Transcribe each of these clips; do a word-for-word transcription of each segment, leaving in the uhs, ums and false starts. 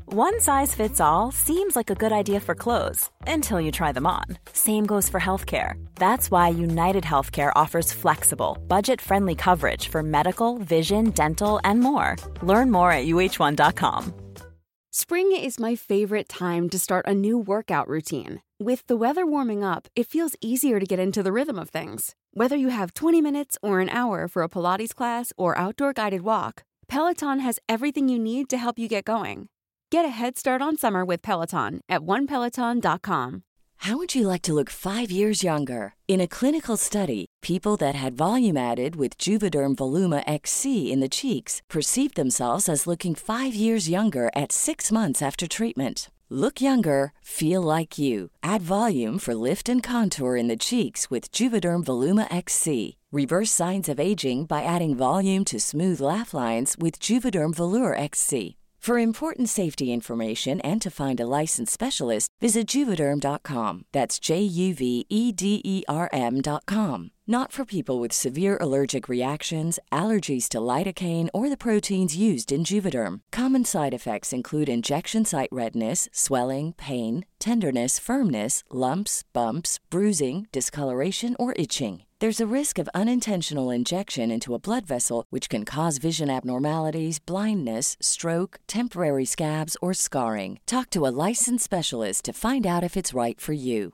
One size fits all seems like a good idea for clothes until you try them on. Same goes for healthcare. That's why United Healthcare offers flexible, budget-friendly coverage for medical, vision, dental, and more. Learn more at U H one dot com. Spring is my favorite time to start a new workout routine. With the weather warming up, it feels easier to get into the rhythm of things. Whether you have twenty minutes or an hour for a Pilates class or outdoor guided walk, Peloton has everything you need to help you get going. Get a head start on summer with Peloton at one peloton dot com. How would you like to look five years younger? In a clinical study, people that had volume added with Juvederm Voluma X C in the cheeks perceived themselves as looking five years younger at six months after treatment. Look younger, feel like you. Add volume for lift and contour in the cheeks with Juvederm Voluma X C. Reverse signs of aging by adding volume to smooth laugh lines with Juvederm Volure X C. For important safety information and to find a licensed specialist, visit Juvederm dot com. That's J U V E D E R M dot com. Not for people with severe allergic reactions, allergies to lidocaine, or the proteins used in Juvederm. Common side effects include injection site redness, swelling, pain, tenderness, firmness, lumps, bumps, bruising, discoloration, or itching. There's a risk of unintentional injection into a blood vessel, which can cause vision abnormalities, blindness, stroke, temporary scabs, or scarring. Talk to a licensed specialist to find out if it's right for you.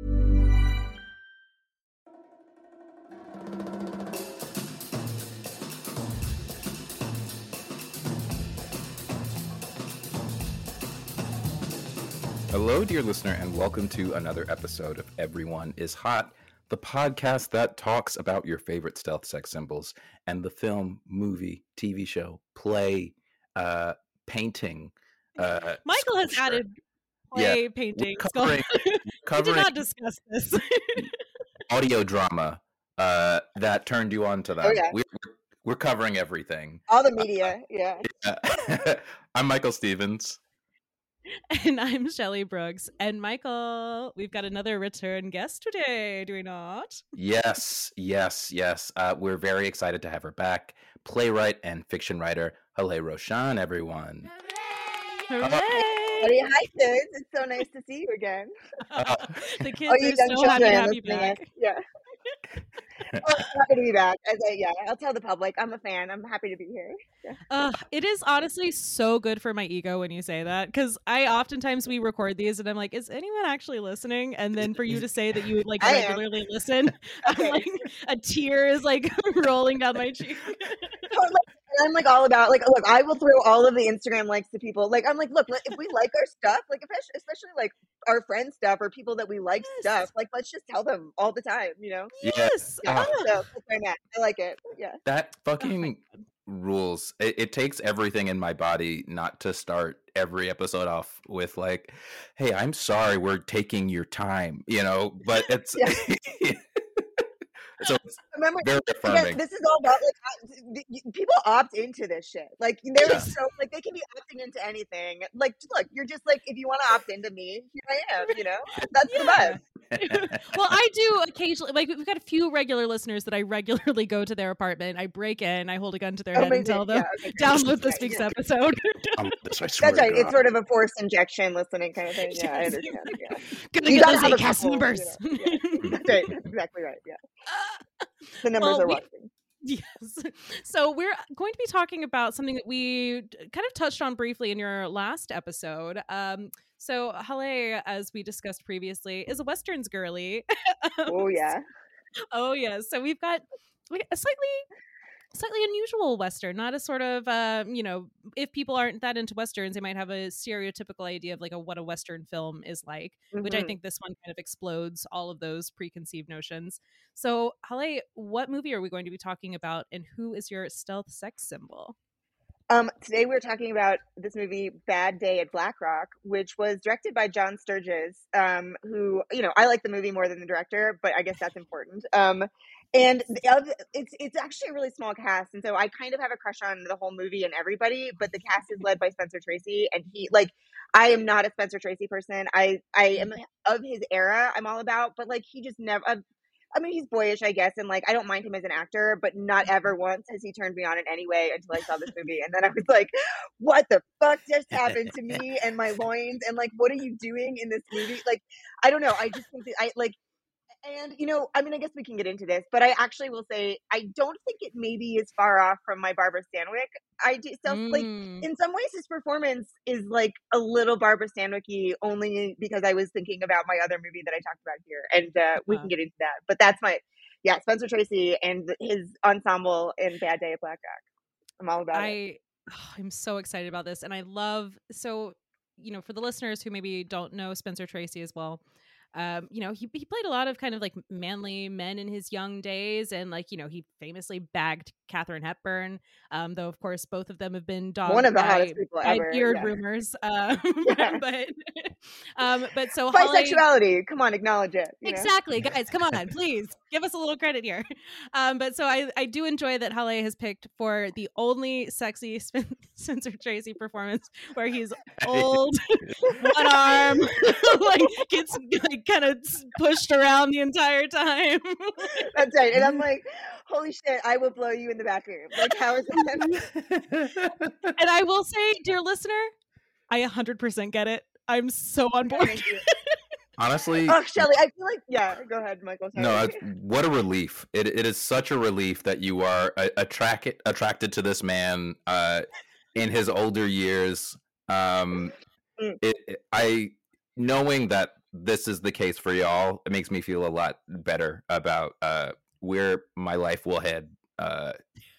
Hello, dear listener, and welcome to another episode of Everyone is Hot, the podcast that talks about your favorite stealth sex symbols and the film, movie, T V show, play, uh, painting. Uh, Michael has sculpture. added play, Yeah, painting, we're covering, sculpture. We covering did not discuss this. audio drama uh, that turned you on to that. Oh, yeah. We're, we're covering everything. All the media, yeah. Yeah. I'm Michael Stevens. And I'm Shelley Brooks. And Michael, we've got another return guest today, do we not? Yes, yes, yes. Uh, we're very excited to have her back. Playwright and fiction writer, Haleh Roshan, everyone. Hooray! Buddy, hi, sis. It's so nice to see you again. Uh, The kids Oh, you are young so happy to children have you listening. back. Yeah. Oh, I'm happy to be back. As I, yeah, I'll tell the public. I'm a fan. I'm happy to be here. Yeah. Uh, it is honestly so good for my ego when you say that, because I oftentimes we record these and I'm like, is anyone actually listening? And then for you to say that you like I am. regularly listen, Okay. I'm like a tear is like rolling down my cheek. So, like, I'm like all about like look, I will throw all of the Instagram likes to people. Like I'm like, look, if we like our stuff, like especially, especially like our friends' stuff or people that we like Yes. stuff, like let's just tell them all the time, you know? yeah, Yes. Yeah. uh, So that's where I'm at. I like it. Yeah. that Oh my fucking God. rules. It, it takes everything in my body not to start every episode off with like, "Hey, I'm sorry, we're taking your time," you know. But it's Yeah. so it's Remember, very again, affirming. this is all about like I- th- y- people opt into this shit. Like there Yeah. is so like they can be opting into anything. Like look, you're just like if you want to opt into me, here I am. You know, that's the Yeah. vibe. Well, I do occasionally, like we've got a few regular listeners that I regularly go to their apartment. I break in, I hold a gun to their head and Amazing. tell them, Yeah, okay, great. download this Right, week's yeah. episode. Um, this, I swear That's to right. It's God. sort of a forced injection listening kind of thing. Yeah, I Yes. understand. Yeah. Gonna You get gotta those have a A C A S couple, you numbers. know, yeah. That's right. That's exactly right. Yeah. The numbers Well, are we- watching. Yes. So we're going to be talking about something that we d- kind of touched on briefly in your last episode. Um, so Haleh, as we discussed previously, is a Westerns girly. Um, Oh yeah. Oh yes. So we've got like, a slightly slightly unusual Western, not a sort of um, you know, if people aren't that into Westerns, they might have a stereotypical idea of like a what a Western film is like, which I Mhm. think this one kind of explodes all of those preconceived notions. So Haleh, what movie are we going to be talking about and who is your stealth sex symbol? Um, today we're talking about this movie, Bad Day at Black Rock, which was directed by John Sturges, um, who, you know, I like the movie more than the director, but I guess that's important. Um, and the other, it's it's actually a really small cast, and so I kind of have a crush on the whole movie and everybody, but the cast is led by Spencer Tracy, and he, like, I am not a Spencer Tracy person. I, I am of his era, I'm all about, but, like, he just never... Uh, I mean, he's boyish, I guess, and like I don't mind him as an actor, but not ever once has he turned me on in any way until I saw this movie. And then I was like, what the fuck just happened to me and my loins? And like, what are you doing in this movie? Like, I don't know. I just think that I like, and you know, I mean, I guess we can get into this, but I actually will say I don't think it maybe is far off from my Barbara Stanwyck. I do so Mm. like in some ways his performance is like a little Barbara Stanwyck-y only because I was thinking about my other movie that I talked about here, and uh, we Uh-huh. can get into that. But that's my yeah, Spencer Tracy and his ensemble in Bad Day at Black Rock. I'm all about it. I oh, I'm so excited about this, and I love so you know for the listeners who maybe don't know Spencer Tracy as well. Um, you know, he he played a lot of kind of like manly men in his young days, and like you know, he famously bagged Katharine Hepburn. Um, though of course both of them have been dogged One of the by, hottest people by ever. beard Yeah. rumors. Um, Yeah. but um, but so Holly, Bisexuality, come on, acknowledge it. You know? exactly, guys, come on, please give us a little credit here. Um, but so I, I do enjoy that Halle has picked for the only sexy Spen- Spencer Tracy performance where he's old, one arm, like gets like kind of pushed around the entire time. That's right. And I'm like, holy shit, I will blow you in the back room. Like, how is that? And I will say, dear listener, I one hundred percent get it. I'm so on board. Thank you. Honestly, Oh, Shelley, I feel like, yeah, go ahead, Michael. Sorry. no, it's- what a relief. It it is such a relief that you are uh, attracted attracted to this man uh, in his older years. Um, Mm. it, it- I knowing that this is the case for y'all, it makes me feel a lot better about uh, where my life will head uh,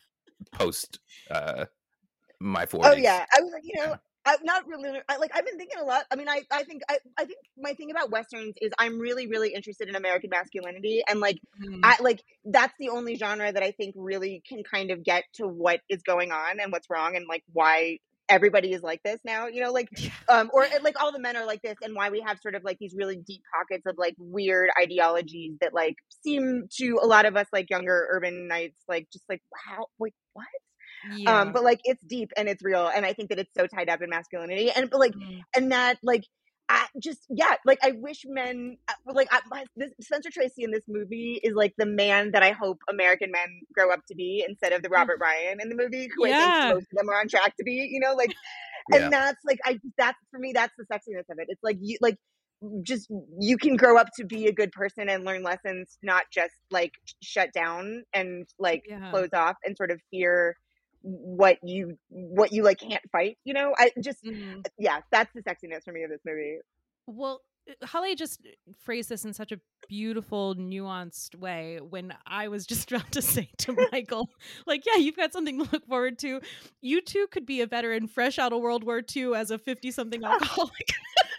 post uh, my forties. Oh, yeah. I was like, you know, I'm not really, I, like, I've been thinking a lot. I mean, I, I think, I, I think my thing about Westerns is I'm really, really interested in American masculinity. And like, Mm. I like, that's the only genre that I think really can kind of get to what is going on and what's wrong and like why everybody is like this now, you know, like, um, or like all the men are like this and why we have sort of like these really deep pockets of like weird ideologies that like seem to a lot of us like younger urban knights, like just like, wow, like what? Yeah. Um, but like it's deep and it's real, and I think that it's so tied up in masculinity, and but like, Mm. and that like, I just yeah, like I wish men like I, my, this, Spencer Tracy in this movie is like the man that I hope American men grow up to be instead of the Robert Ryan in the movie, who I Yeah. think most of them are on track to be, you know, like, Yeah. and that's like I that's for me that's the sexiness of it. It's like you like just you can grow up to be a good person and learn lessons, not just like shut down and like Yeah. close off and sort of fear what you what you like can't fight, you know. I just Mhm. yeah, that's the sexiness for me of this movie. Well, Holly just phrased this in such a beautiful, nuanced way when I was just about to say to Michael, like, yeah, you've got something to look forward to. You too could be a veteran fresh out of World War Two as a fifty-something alcoholic.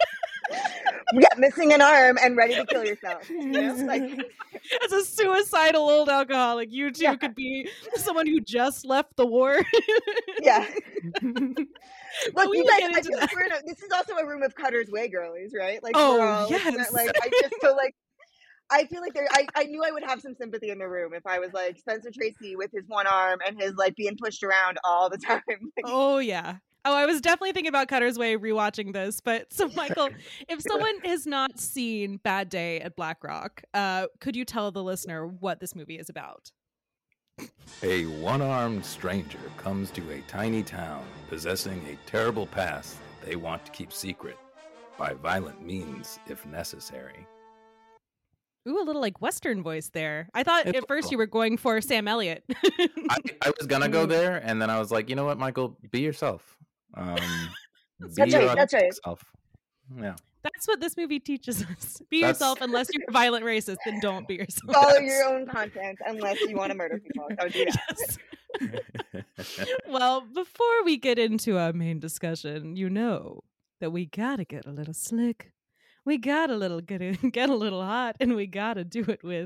Yeah, missing an arm and ready to kill yourself, you know, like As a suicidal old alcoholic, you too Yeah. could be someone who just left the war. yeah. But Look, we you will guys, get I into feel like that. we're in a, this is also a room of Cutter's Way girlies, right? Like, Oh, we're all, like, yes. like I just feel like I feel like there. I, I knew I would have some sympathy in the room if I was like Spencer Tracy with his one arm and his like being pushed around all the time. Like, Oh yeah. Oh, I was definitely thinking about Cutter's Way rewatching this. But so, Michael, if someone has not seen Bad Day at Black Rock, uh, could you tell the listener what this movie is about? A one-armed stranger comes to a tiny town possessing a terrible past they want to keep secret by violent means if necessary. Ooh, a little like Western voice there. I thought It's at first a- you were going for Sam Elliott. I, I was gonna go there, and then I was like, you know what, Michael, be yourself. Um, be That's your right, that's right. authentic self. Yeah. That's what this movie teaches us. Be That's- yourself unless you're a violent racist, then don't be yourself. follow That's- your own content unless you want to murder people. Don't do that. Yes. Well, before we get into our main discussion, you know that we gotta get a little slick. We gotta little get a, get a little hot, and we gotta do it with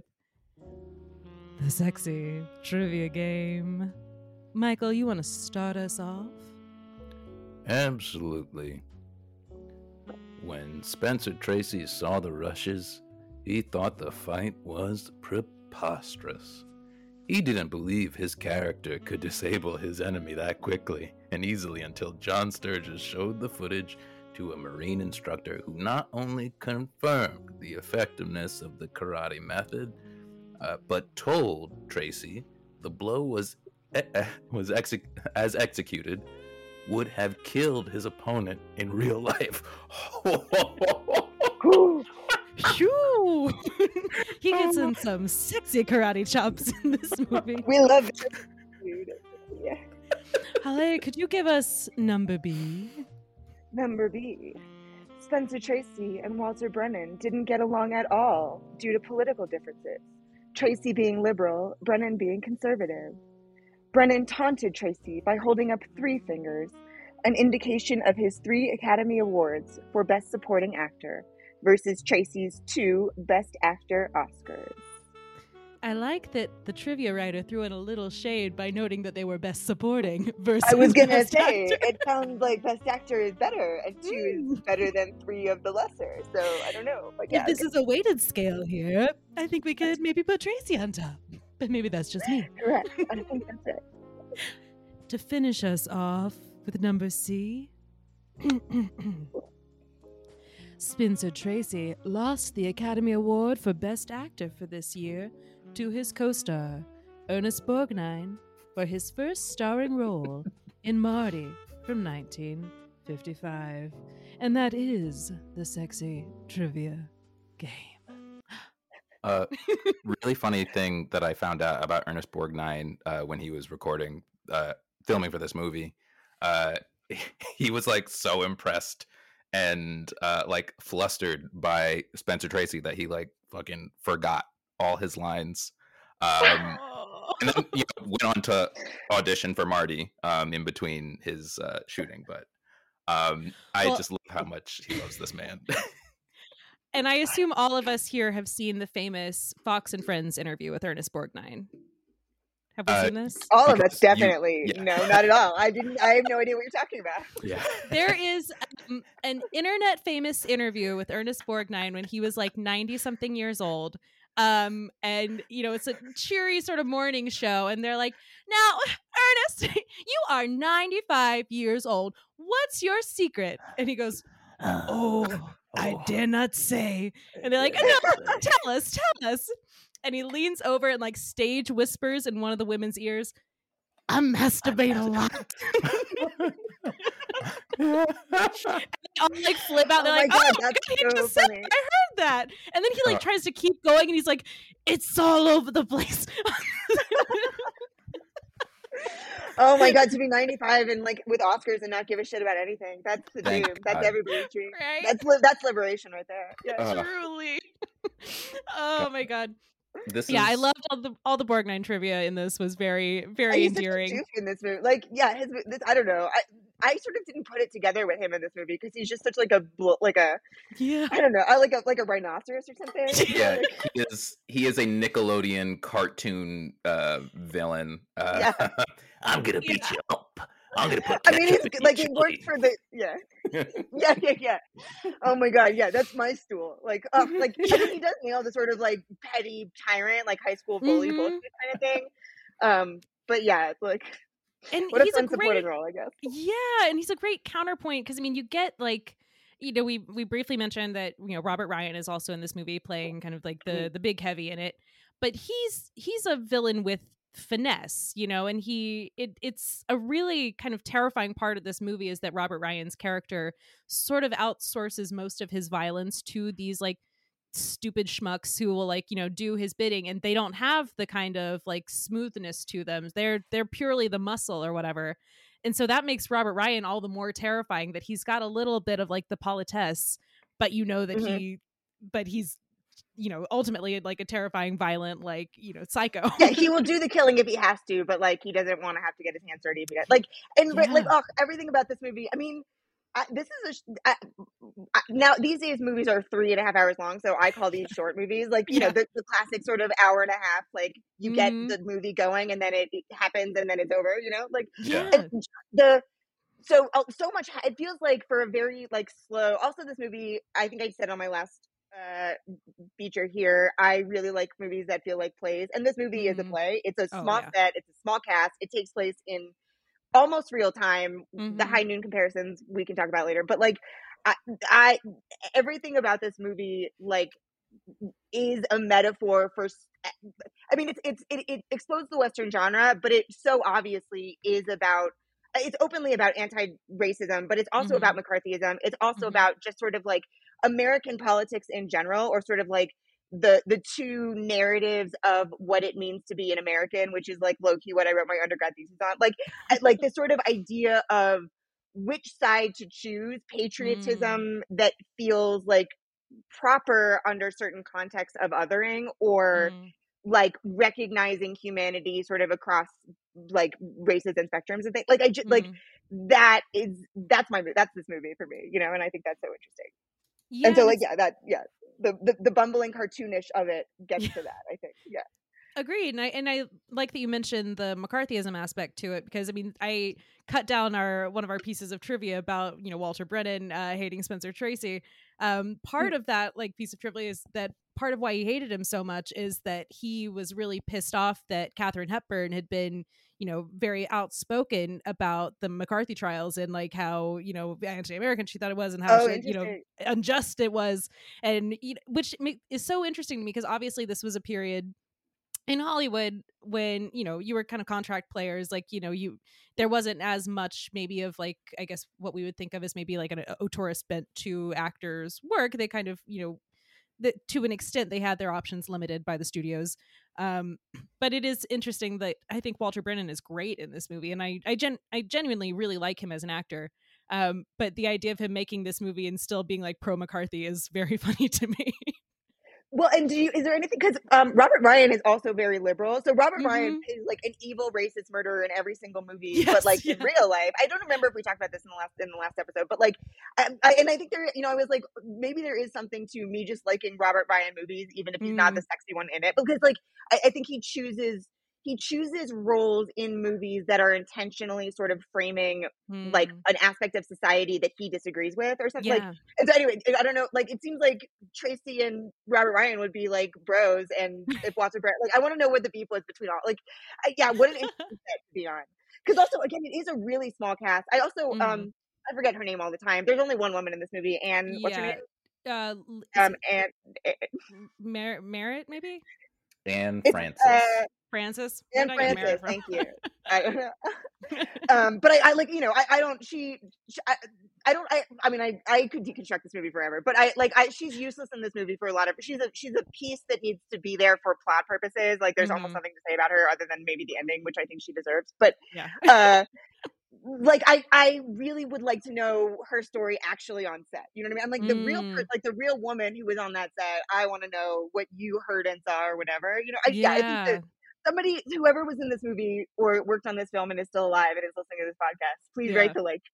the sexy trivia game. Michael, you want to start us off? Absolutely. When Spencer Tracy saw the rushes, he thought the fight was preposterous. He didn't believe his character could disable his enemy that quickly and easily until John Sturges showed the footage to a Marine instructor who not only confirmed the effectiveness of the karate method, uh, but told Tracy the blow was was exec- as executed would have killed his opponent in real life. Shoo! He gets in some sexy karate chops in this movie. We love it. Dude. Yeah. Halle, could you give us number B? Number B. Spencer Tracy and Walter Brennan didn't get along at all due to political differences. Tracy being liberal, Brennan being conservative. Brennan taunted Tracy by holding up three fingers, an indication of his three Academy Awards for Best Supporting Actor, versus Tracy's two Best Actor Oscars. I like that the trivia writer threw in a little shade by noting that they were Best Supporting versus I was gonna Best say, Actor. it sounds like Best Actor is better, and two is better than three of the lesser, so I don't know. But yeah, If this is a weighted scale here, I think we could maybe put Tracy on top. But maybe that's just me. correct. I think that's it. To finish us off with number C, Spencer Tracy lost the Academy Award for Best Actor for this year to his co-star, Ernest Borgnine, for his first starring role in Marty from nineteen fifty-five. And that is the sexy trivia game. Uh, really funny thing that I found out about Ernest Borgnine uh, when he was recording, uh, filming for this movie. Uh, he was like so impressed and uh, like flustered by Spencer Tracy that he like fucking forgot all his lines. Um, and then you know, went on to audition for Marty um, in between his uh, shooting. But um, I Well- just love how much he loves this man. And I assume all of us here have seen the famous Fox and Friends interview with Ernest Borgnine. Have we Uh, seen this? All of Because us, you- definitely. yeah. No, not at all. I didn't. I have no idea what you're talking about. Yeah. There is um, an internet famous interview with Ernest Borgnine when he was like ninety something years old. Um, and you know, it's a cheery sort of morning show, and they're like, "Now, Ernest, you are ninety-five years old. What's your secret?" And he goes, "Oh, I dare not say." And they're like, "No, tell us, tell us." And he leans over and like stage whispers in one of the women's ears, "I masturbate a lot." They all like flip out. They're Oh my like, God, "Oh, that's God, he so just said funny." that. I heard that." And then he like Uh. tries to keep going, and he's like, "It's all over the place." Oh my God, to be ninety-five and like with Oscars and not give a shit about anything. That's the Thank dream. That's God. everybody's dream. Right? That's li- that's liberation right there. Yeah. Uh, Truly. Oh my God. this Yeah, is, I loved all the all the Borgnine trivia in this. Was very very He's such a endearing. doof in this movie. Like, yeah, his this, I don't know. I I sort of didn't put it together with him in this movie because he's just such like a bl- like a Yeah. I don't know. I like a like a rhinoceros or something. you know, Yeah, like- he is. He is a Nickelodeon cartoon uh, villain. Uh, I'm gonna beat Yeah. you up. I'm gonna put. I mean, ketchup it's in like your it works chili." for the yeah, yeah, yeah, yeah. Oh my God, yeah, that's my stool. Like, oh, like I mean, he does nail the sort of like petty tyrant, like high school bully Mhm. bullshit kind of thing. Um, but yeah, it's like And what a he's a fun supporting great role, I guess. Yeah, and he's a great counterpoint because I mean, you get like, you know, we we briefly mentioned that you know Robert Ryan is also in this movie playing kind of like the the big heavy in it, but he's he's a villain with finesse, you know, and he it it's a really kind of terrifying part of this movie is that Robert Ryan's character sort of outsources most of his violence to these like stupid schmucks who will like you know do his bidding, and they don't have the kind of like smoothness to them. They're they're purely the muscle or whatever. And so that makes Robert Ryan all the more terrifying that he's got a little bit of like the politesse, but you know that Mhm. he but he's you know ultimately like a terrifying violent like you know psycho. Yeah, he will do the killing if he has to, but like he doesn't want to have to get his hands dirty. If he does. Like and Yeah. like oh, everything about this movie. I mean, I, this is a sh- I, I, now these days movies are three and a half hours long, so I call these short movies. Like you Yeah. know the, the classic sort of hour and a half. Like you get Mhm. the movie going and then it happens and then it's over. You know, like Yeah. and the so uh, so much. It feels like for a very like slow. Also, this movie, I think I said on my last uh feature here, I really like movies that feel like plays, and this movie is a Mhm. play. It's a Oh, small yeah. set. It's a small cast. It takes place in almost real time. The Mhm. high noon comparisons we can talk about later, but like I, I everything about this movie like is a metaphor for, I mean, it's, it's, it, it explodes the Western genre, but it so obviously is about, it's openly about anti-racism, but it's also Mhm. about McCarthyism. It's also Mhm. about just sort of like American politics in general, or sort of like the the two narratives of what it means to be an American, which is like low key what I wrote my undergrad thesis on. Like, I- like this sort of idea of which side to choose, patriotism that feels like proper under certain contexts of othering, or Mm. like recognizing humanity sort of across like races and spectrums and things. Like I just like Mm. that is that's my that's this movie for me, you know, and I think that's so interesting. Yeah, And so and like it's yeah, that yeah, the the, the bumbling cartoonish of it gets to that, I think. Yeah. agreed. And I and I like that you mentioned the McCarthyism aspect to it, because I mean I cut down our one of our pieces of trivia about, you know, Walter Brennan uh, hating Spencer Tracy. Um, part of that like piece of trivia is that part of why he hated him so much is that he was really pissed off that Katharine Hepburn had been, you know, very outspoken about the McCarthy trials and like how, you know, anti-American she thought it was, and how Oh, she, you know, interesting. unjust it was, and you know, which ma- is so interesting to me because obviously this was a period in Hollywood when, you know, you were kind of contract players, like, you know, you there wasn't as much maybe of like, I guess what we would think of as maybe like an auteurist bent to actors' work. They kind of, you know, that to an extent they had their options limited by the studios. Um, but it is interesting that I think Walter Brennan is great in this movie, and I I, gen- I genuinely really like him as an actor. Um, but the idea of him making this movie and still being like pro McCarthy is very funny to me. Well, and do you, is there anything, because um, Robert Ryan is also very liberal. So Robert Ryan Mhm. is like an evil racist murderer in every single movie, Yes, but like yeah. in real life, I don't remember if we talked about this in the last in the last episode, but like, I, I, and I think there, you know, I was like, maybe there is something to me just liking Robert Ryan movies, even if he's not the Mm. sexy one in it, because like I, I think he chooses he chooses roles in movies that are intentionally sort of framing like Mm. an aspect of society that he disagrees with or something. Like, Yeah. and so anyway, I don't know. Like, it seems like Tracy and Robert Ryan would be like bros, and if Walter Brett, like, I want to know what the beef was between all. Like, I, yeah, what an interesting set to be on. Because also, again, it is a really small cast. I also, Mhm. um, I forget her name all the time. There's only one woman in this movie, and what's her Yeah. name? Uh, l- is Um, it and it, Mer- Merritt maybe? And it's Francis. uh, Francis? Where and did I get Francis. Merritt from? Thank you. I don't know. um, but I, I like, you know, I, I don't. She, she I, I don't. I, I mean, I, I could deconstruct this movie forever, but I like. I she's useless in this movie for a lot of. She's a she's a piece that needs to be there for plot purposes. Like, there's almost Mhm. nothing to say about her other than maybe the ending, which I think she deserves. But Yeah. uh, like, I, I really would like to know her story actually on set. You know what I mean? I'm like the real, per- Mm. like the real woman who was on that set. I want to know what you heard and saw or whatever. You know? I, yeah, I think that Yeah. somebody, whoever was in this movie or worked on this film and is still alive and is listening to this podcast, please Yeah. write the like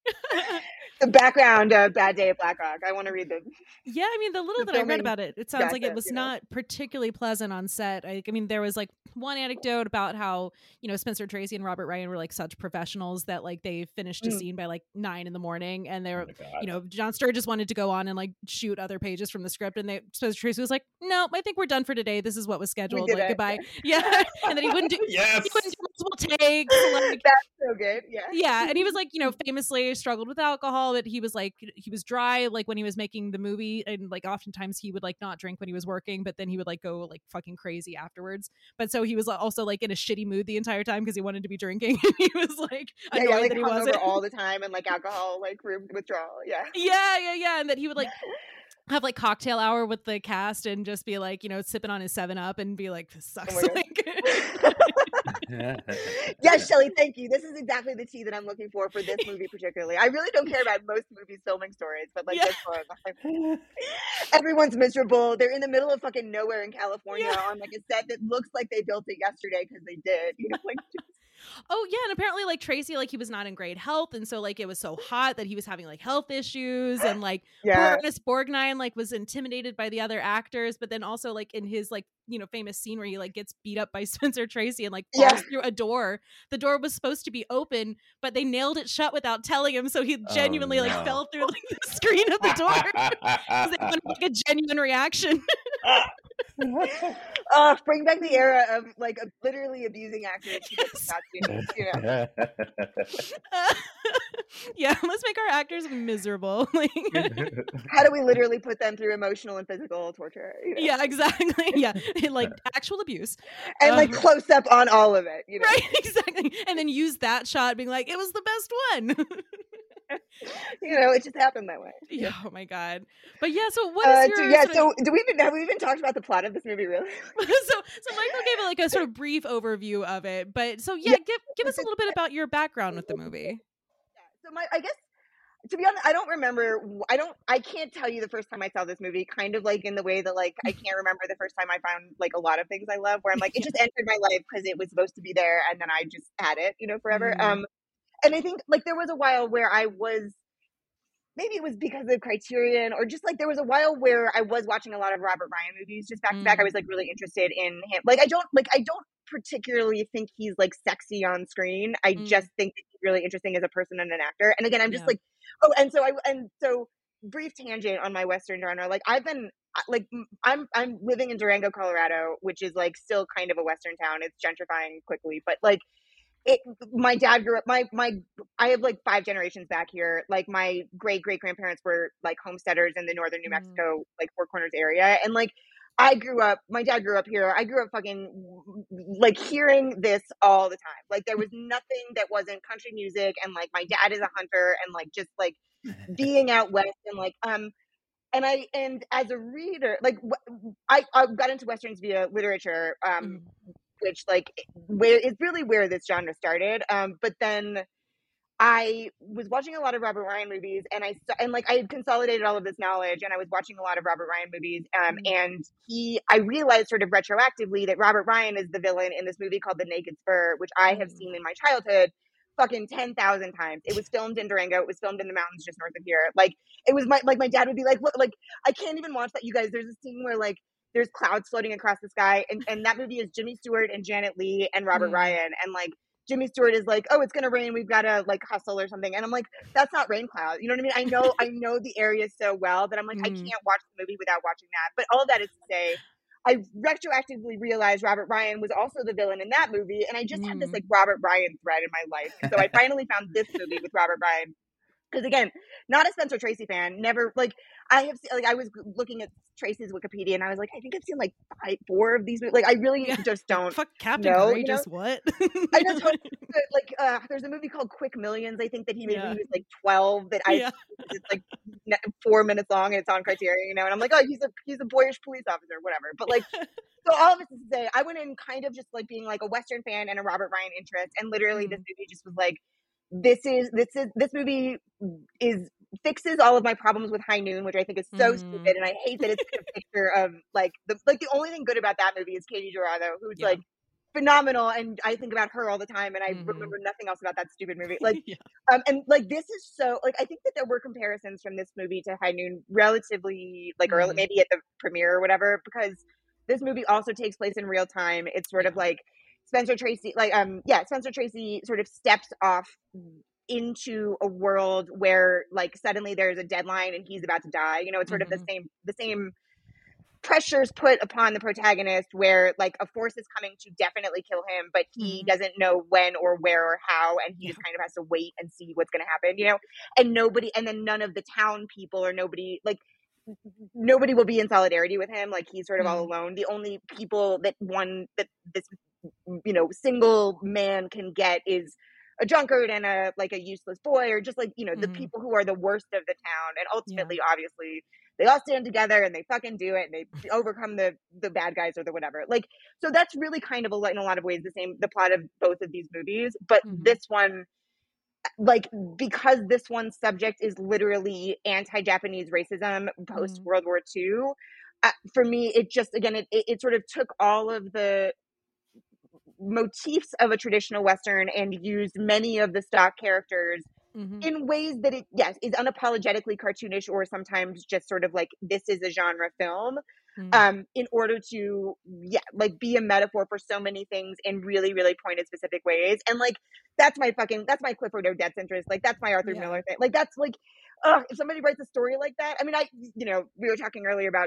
the background of Bad Day at Black Rock. I want to read the. Yeah, I mean, the little The that I read filming about it, it sounds like it gossip, was you know? not particularly pleasant on set. I, I mean, there was like one anecdote about how, you know, Spencer Tracy and Robert Ryan were like such professionals that like they finished a Mm. scene by like nine in the morning, and Oh they're, my God. you know, John Sturges wanted to go on and like shoot other pages from the script, and they Spencer Tracy was like, "No, I think we're done for today. This is what was We scheduled. did Like, it. goodbye." Yeah, and then he wouldn't do Yes. he wouldn't do multiple takes. Like, That's so good. Yeah. yeah, and he was like, you know, famously struggled with alcohol, but he was like he was dry like when he was making the movie, and like oftentimes he would like not drink when he was working, but then he would like go like fucking crazy afterwards. But so he was also like in a shitty mood the entire time because he wanted to be drinking. And he was like Yeah, annoyed yeah, like that he hungover wasn't. all the time and like alcohol, like room withdrawal. Yeah. Yeah, yeah, yeah, and that he would like have like cocktail hour with the cast and just be like, you know, sipping on his seven up and be like, this sucks. Oh my God. Like, Yes, Shelley, thank you. This is exactly the tea that I'm looking for for this movie particularly. I really don't care about most movies filming stories, but like Yeah. this one, everyone's miserable. They're in the middle of fucking nowhere in California Yeah. on like a set that looks like they built it yesterday because they did. You know, like oh yeah, and apparently like Tracy, like he was not in great health, and so like it was so hot that he was having like health issues, and like poor yeah, Ernest Borgnine like was intimidated by the other actors, but then also like in his like, you know, famous scene where he like gets beat up by Spencer Tracy and like falls Yeah. through a door. The door was supposed to be open, but they nailed it shut without telling him, so he Oh, genuinely no. like fell through like the screen of the door because they wanted like a genuine reaction. uh, bring back the era of like of literally abusing actors to get Yes. the costumes, you know. Uh, yeah, let's make our actors miserable. Like, How do we literally put them through emotional and physical torture? You know? yeah, exactly. Yeah, like actual abuse. And like Um, close up on all of it, you know. right, exactly. And then use that shot being like, it was the best one. You know, it just happened that way. Yeah, oh my god. But yeah, so what is Uh, your so, yeah. sort of- So, do we even have we even talked about the plot of this movie? Really? so so Michael gave like a sort of brief overview of it, but so yeah, Yeah. give give us a little bit about your background with the movie. So my, I guess, to be honest, I don't remember. I don't. I can't tell you the first time I saw this movie. Kind of like in the way that like I can't remember the first time I found like a lot of things I love. Where I'm like, it just entered my life because it was supposed to be there, and then I just had it, you know, forever. Mhm. Um, and I think like there was a while where I was. Maybe it was because of Criterion, or just like there was a while where I was watching a lot of Robert Ryan movies just back to back. I was like really interested in him. Like I don't like I don't particularly think he's like sexy on screen. I Mm. just think that he's really interesting as a person and an actor. And again, I'm just Yeah. like, oh, and so I and so brief tangent on my Western genre. Like I've been like I'm I'm living in Durango, Colorado, which is like still kind of a Western town. It's gentrifying quickly, but like it, my dad grew up, my, my, I have like five generations back here. Like my great great grandparents were like homesteaders in the northern New Mexico, like Four Corners area. And like, I grew up, my dad grew up here. I grew up fucking like hearing this all the time. Like there was nothing that wasn't country music. And like my dad is a hunter and like just like being out west and like, um, and I, and as a reader, like I, I got into Westerns via literature, um, Mhm. which like where is really where this genre started. Um, but then I was watching a lot of Robert Ryan movies, and I and like I had consolidated all of this knowledge, and I was watching a lot of Robert Ryan movies. Um, Mhm. and he, I realized sort of retroactively that Robert Ryan is the villain in this movie called The Naked Spur, which I have Mhm. seen in my childhood fucking ten thousand times. It was filmed in Durango. It was filmed in the mountains just north of here. Like it was my like my dad would be like, look, like I can't even watch that. You guys, there's a scene where like there's clouds floating across the sky, and and that movie is Jimmy Stewart and Janet Leigh and Robert Mhm. Ryan, and like Jimmy Stewart is like, oh, it's gonna rain, we've gotta like hustle or something, and I'm like, that's not rain cloud. You know what I mean? I know I know the area so well that I'm like, I Mhm. can't watch the movie without watching that. But all of that is to say, I retroactively realized Robert Ryan was also the villain in that movie, and I just had this Mhm. like Robert Ryan thread in my life. So I finally found this movie with Robert Ryan. Because again, not a Spencer Tracy fan. Never like I have seen, like I was looking at Tracy's Wikipedia and I was like, I think I've seen like five, four of these movies. Like I really Yeah. just don't Fuck Captain know. Courageous. You know? What? I know totally. But, like uh, there's a movie called Quick Millions. I think that he made Yeah. when he was like twelve. That I Yeah. it's like ne- four minutes long and it's on Criterion. You know, and I'm like, oh, he's a he's a boyish police officer, whatever. But like. So all of this is to say, I went in kind of just like being like a Western fan and a Robert Ryan interest, and literally Mhm. this movie just was like, this is this is this movie is fixes all of my problems with High Noon, which I think is so Mhm. stupid, and I hate that it's a picture of like the like the only thing good about that movie is Katie Jurado, who's Yeah. like phenomenal, and I think about her all the time, and I Mhm. remember nothing else about that stupid movie. Like, Yeah. um, and like this is so like I think that there were comparisons from this movie to High Noon relatively like early, Mhm. maybe at the premiere or whatever, because this movie also takes place in real time. It's sort of Yeah. like Spencer Tracy, like um, yeah, Spencer Tracy sort of steps off into a world where like suddenly there's a deadline and he's about to die. You know, it's sort of the Mhm. same the same pressures put upon the protagonist where like a force is coming to definitely kill him, but he Mhm. doesn't know when or where or how, and he Yeah. just kind of has to wait and see what's going to happen, you know. And nobody, and then none of the town people or nobody like nobody will be in solidarity with him. Like he's sort of all Mhm. alone. The only people that one that this you know single man can get is a drunkard and a like a useless boy, or just like you know the Mhm. people who are the worst of the town. And Yeah. ultimately, obviously, they all stand together and they fucking do it and they overcome the the bad guys or the whatever. Like so, that's really kind of a, in a lot of ways the same the plot of both of these movies. But Mhm. this one, like because this one's subject is literally anti-Japanese racism post Mhm. World War Two. Uh, for me, it just again it, it it sort of took all of the motifs of a traditional Western and used many of the stock characters Mhm. in ways that it yes is unapologetically cartoonish, or sometimes just sort of like this is a genre film, Mhm. um in order to yeah like be a metaphor for so many things in really really pointed specific ways. And like that's my fucking that's my Clifford Odets interest, like that's my Arthur Yeah. Miller thing, like that's like ugh, if somebody writes a story like that. I mean, I you know we were talking earlier about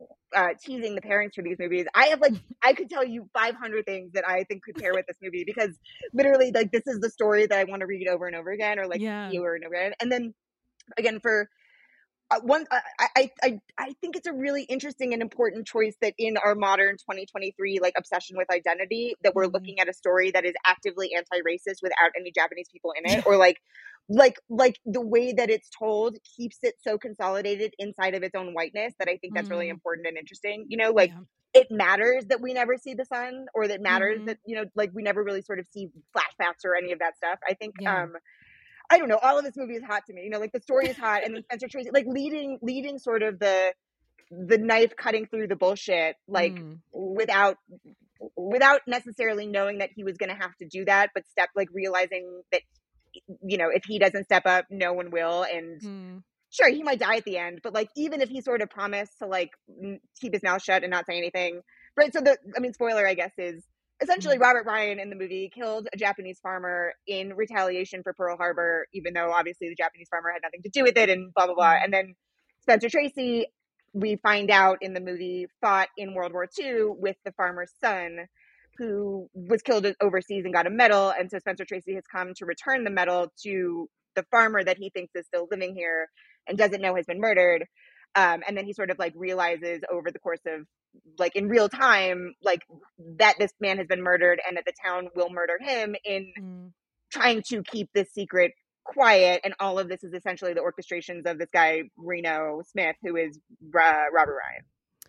uh, teasing the pairings for these movies, I have like, I could tell you five hundred things that I think could pair with this movie, because literally like this is the story that I want to read over and over again, or like Yeah. see over and over again. And then again, for uh, one, I, I, I, I think it's a really interesting and important choice that in our modern twenty twenty-three like obsession with identity, that we're Mhm. looking at a story that is actively anti-racist without any Japanese people in it, or like like like the way that it's told keeps it so consolidated inside of its own whiteness, that I think that's really Mhm. important and interesting. You know, like Yeah. it matters that we never see the sun, or that matters Mhm. that, you know, like we never really sort of see flashbacks or any of that stuff. I think Yeah. um I don't know, all of this movie is hot to me. You know, like the story is hot, and then Spencer Tracy like leading leading sort of the the knife cutting through the bullshit, like Mm. without without necessarily knowing that he was going to have to do that, but step like realizing that, you know, if he doesn't step up, no one will. And Mm. sure, he might die at the end, but like even if he sort of promised to like n- keep his mouth shut and not say anything, right? So the I mean, spoiler, I guess, is essentially Mhm. Robert Ryan in the movie killed a Japanese farmer in retaliation for Pearl Harbor, even though obviously the Japanese farmer had nothing to do with it, and blah blah blah. Mhm. And then Spencer Tracy, we find out in the movie, fought in World War Two with the farmer's son, who was killed overseas and got a medal. And so Spencer Tracy has come to return the medal to the farmer that he thinks is still living here and doesn't know has been murdered. Um, and then he sort of like realizes over the course of like in real time, like that this man has been murdered and that the town will murder him in Mm. trying to keep this secret quiet. And all of this is essentially the orchestrations of this guy, Reno Smith, who is uh, Robert Ryan.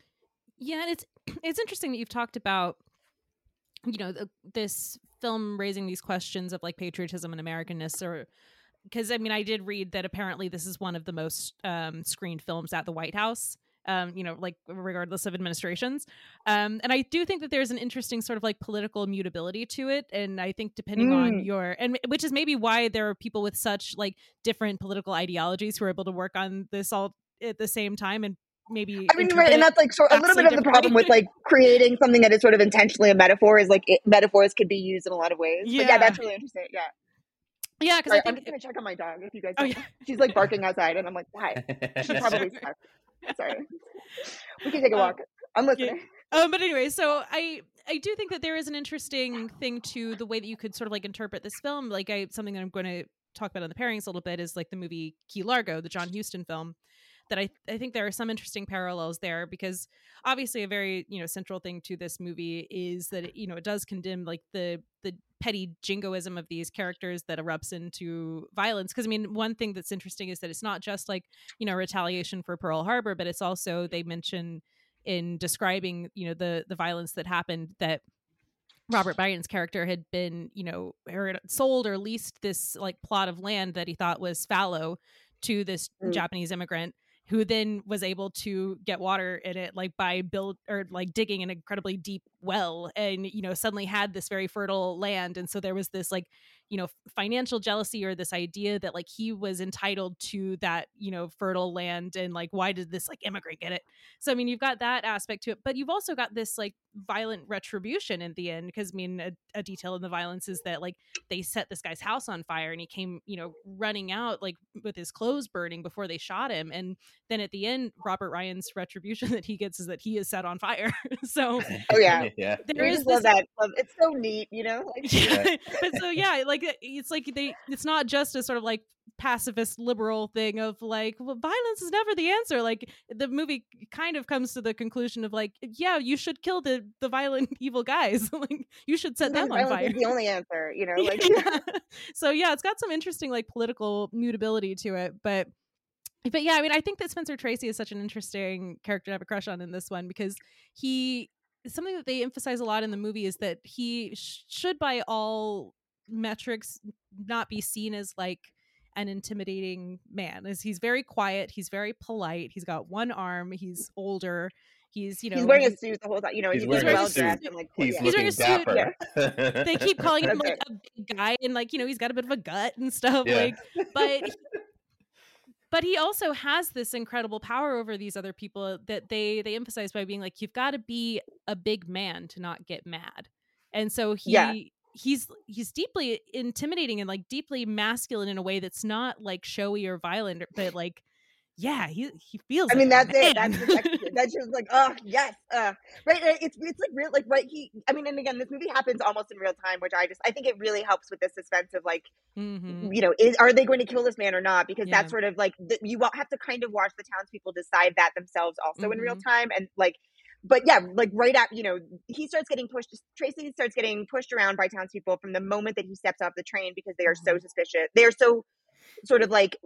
Yeah, and it's it's interesting that you've talked about, you know, the, this film raising these questions of like patriotism and Americanness, or because I mean, I did read that apparently this is one of the most um, screened films at the White House. Um, you know, like regardless of administrations. Um, and I do think that there's an interesting sort of like political mutability to it. And I think depending Mm. on your, and which is maybe why there are people with such like different political ideologies who are able to work on this all at the same time and maybe I mean, right, interpret and it that's like sort a little bit vastly of the problem differently. with like creating something that is sort of intentionally a metaphor, is like it, metaphors could be used in a lot of ways. But yeah, Yeah. that's really interesting. Yeah. Yeah, because Sorry, I I'm think just gonna check on my dog if you guys oh don't. yeah, She's like barking outside, and I'm like, hi. She probably Sure. sucks. Sorry. We can take a Um, walk. I'm yeah. listening. Um, but anyway, so I I do think that there is an interesting thing to the way that you could sort of like interpret this film. Like I something that I'm going to talk about on the pairings a little bit is like the movie Key Largo, the John Huston film. That I I think there are some interesting parallels there, because obviously a very, you know, central thing to this movie is that it, you know, it does condemn like the the petty jingoism of these characters that erupts into violence. Because I mean, one thing that's interesting is that it's not just like, you know, retaliation for Pearl Harbor, but it's also, they mention in describing, you know, the the violence that happened, that Robert Ryan's character had been, you know, or sold or leased this like plot of land that he thought was fallow to this Mm. Japanese immigrant, who then was able to get water in it, like by build or like digging an incredibly deep well, and you know suddenly had this very fertile land. And so there was this like, you know, financial jealousy, or this idea that like he was entitled to that, you know, fertile land, and like why did this like immigrant get it? So I mean, you've got that aspect to it, but you've also got this like violent retribution in the end, because I mean a, a detail in the violence is that like they set this guy's house on fire, and he came, you know, running out like with his clothes burning before they shot him. And then at the end, Robert Ryan's retribution that he gets is that he is set on fire. So Oh yeah. Yeah. there We is just this love that. Love- It's so neat, you know? Like, yeah. But so yeah, like it's like they it's not just a sort of like pacifist liberal thing of like, well, violence is never the answer. Like the movie kind of comes to the conclusion of like, yeah, you should kill the the violent evil guys. Like you should set them on violence fire. is the only answer, you know? Like, Yeah. So yeah, it's got some interesting like political mutability to it, but but yeah, I mean, I think that Spencer Tracy is such an interesting character to have a crush on in this one, because he something that they emphasize a lot in the movie is that he sh- should by all metrics not be seen as like an intimidating man. As he's very quiet, he's very polite, he's got one arm, he's older, he's, you know, he's wearing a he's, suit the whole time. You know, He's he's, wearing a well suit. dressed and like He's yeah. He's wearing looking a suit, dapper. they keep calling him That's like a big guy, and like, you know, he's got a bit of a gut and stuff. Yeah. Like, but but he also has this incredible power over these other people that they they emphasize by being like, you've got to be a big man to not get mad. And so he Yeah. he's he's deeply intimidating and like deeply masculine in a way that's not like showy or violent, but like yeah, he he feels. I like mean, a that's man. it. That's just, like, that's just like, oh yes, uh, right. It's it's like real, like right. He, I mean, and again, this movie happens almost in real time, which I just I think it really helps with the suspense of like, mm-hmm. you know, is are they going to kill this man or not? Because Yeah. that's sort of like the, you have to kind of watch the townspeople decide that themselves also mm-hmm. in real time, and like. But yeah, like right at, you know, he starts getting pushed, Tracy starts getting pushed around by townspeople from the moment that he steps off the train because they are so suspicious. They are so sort of like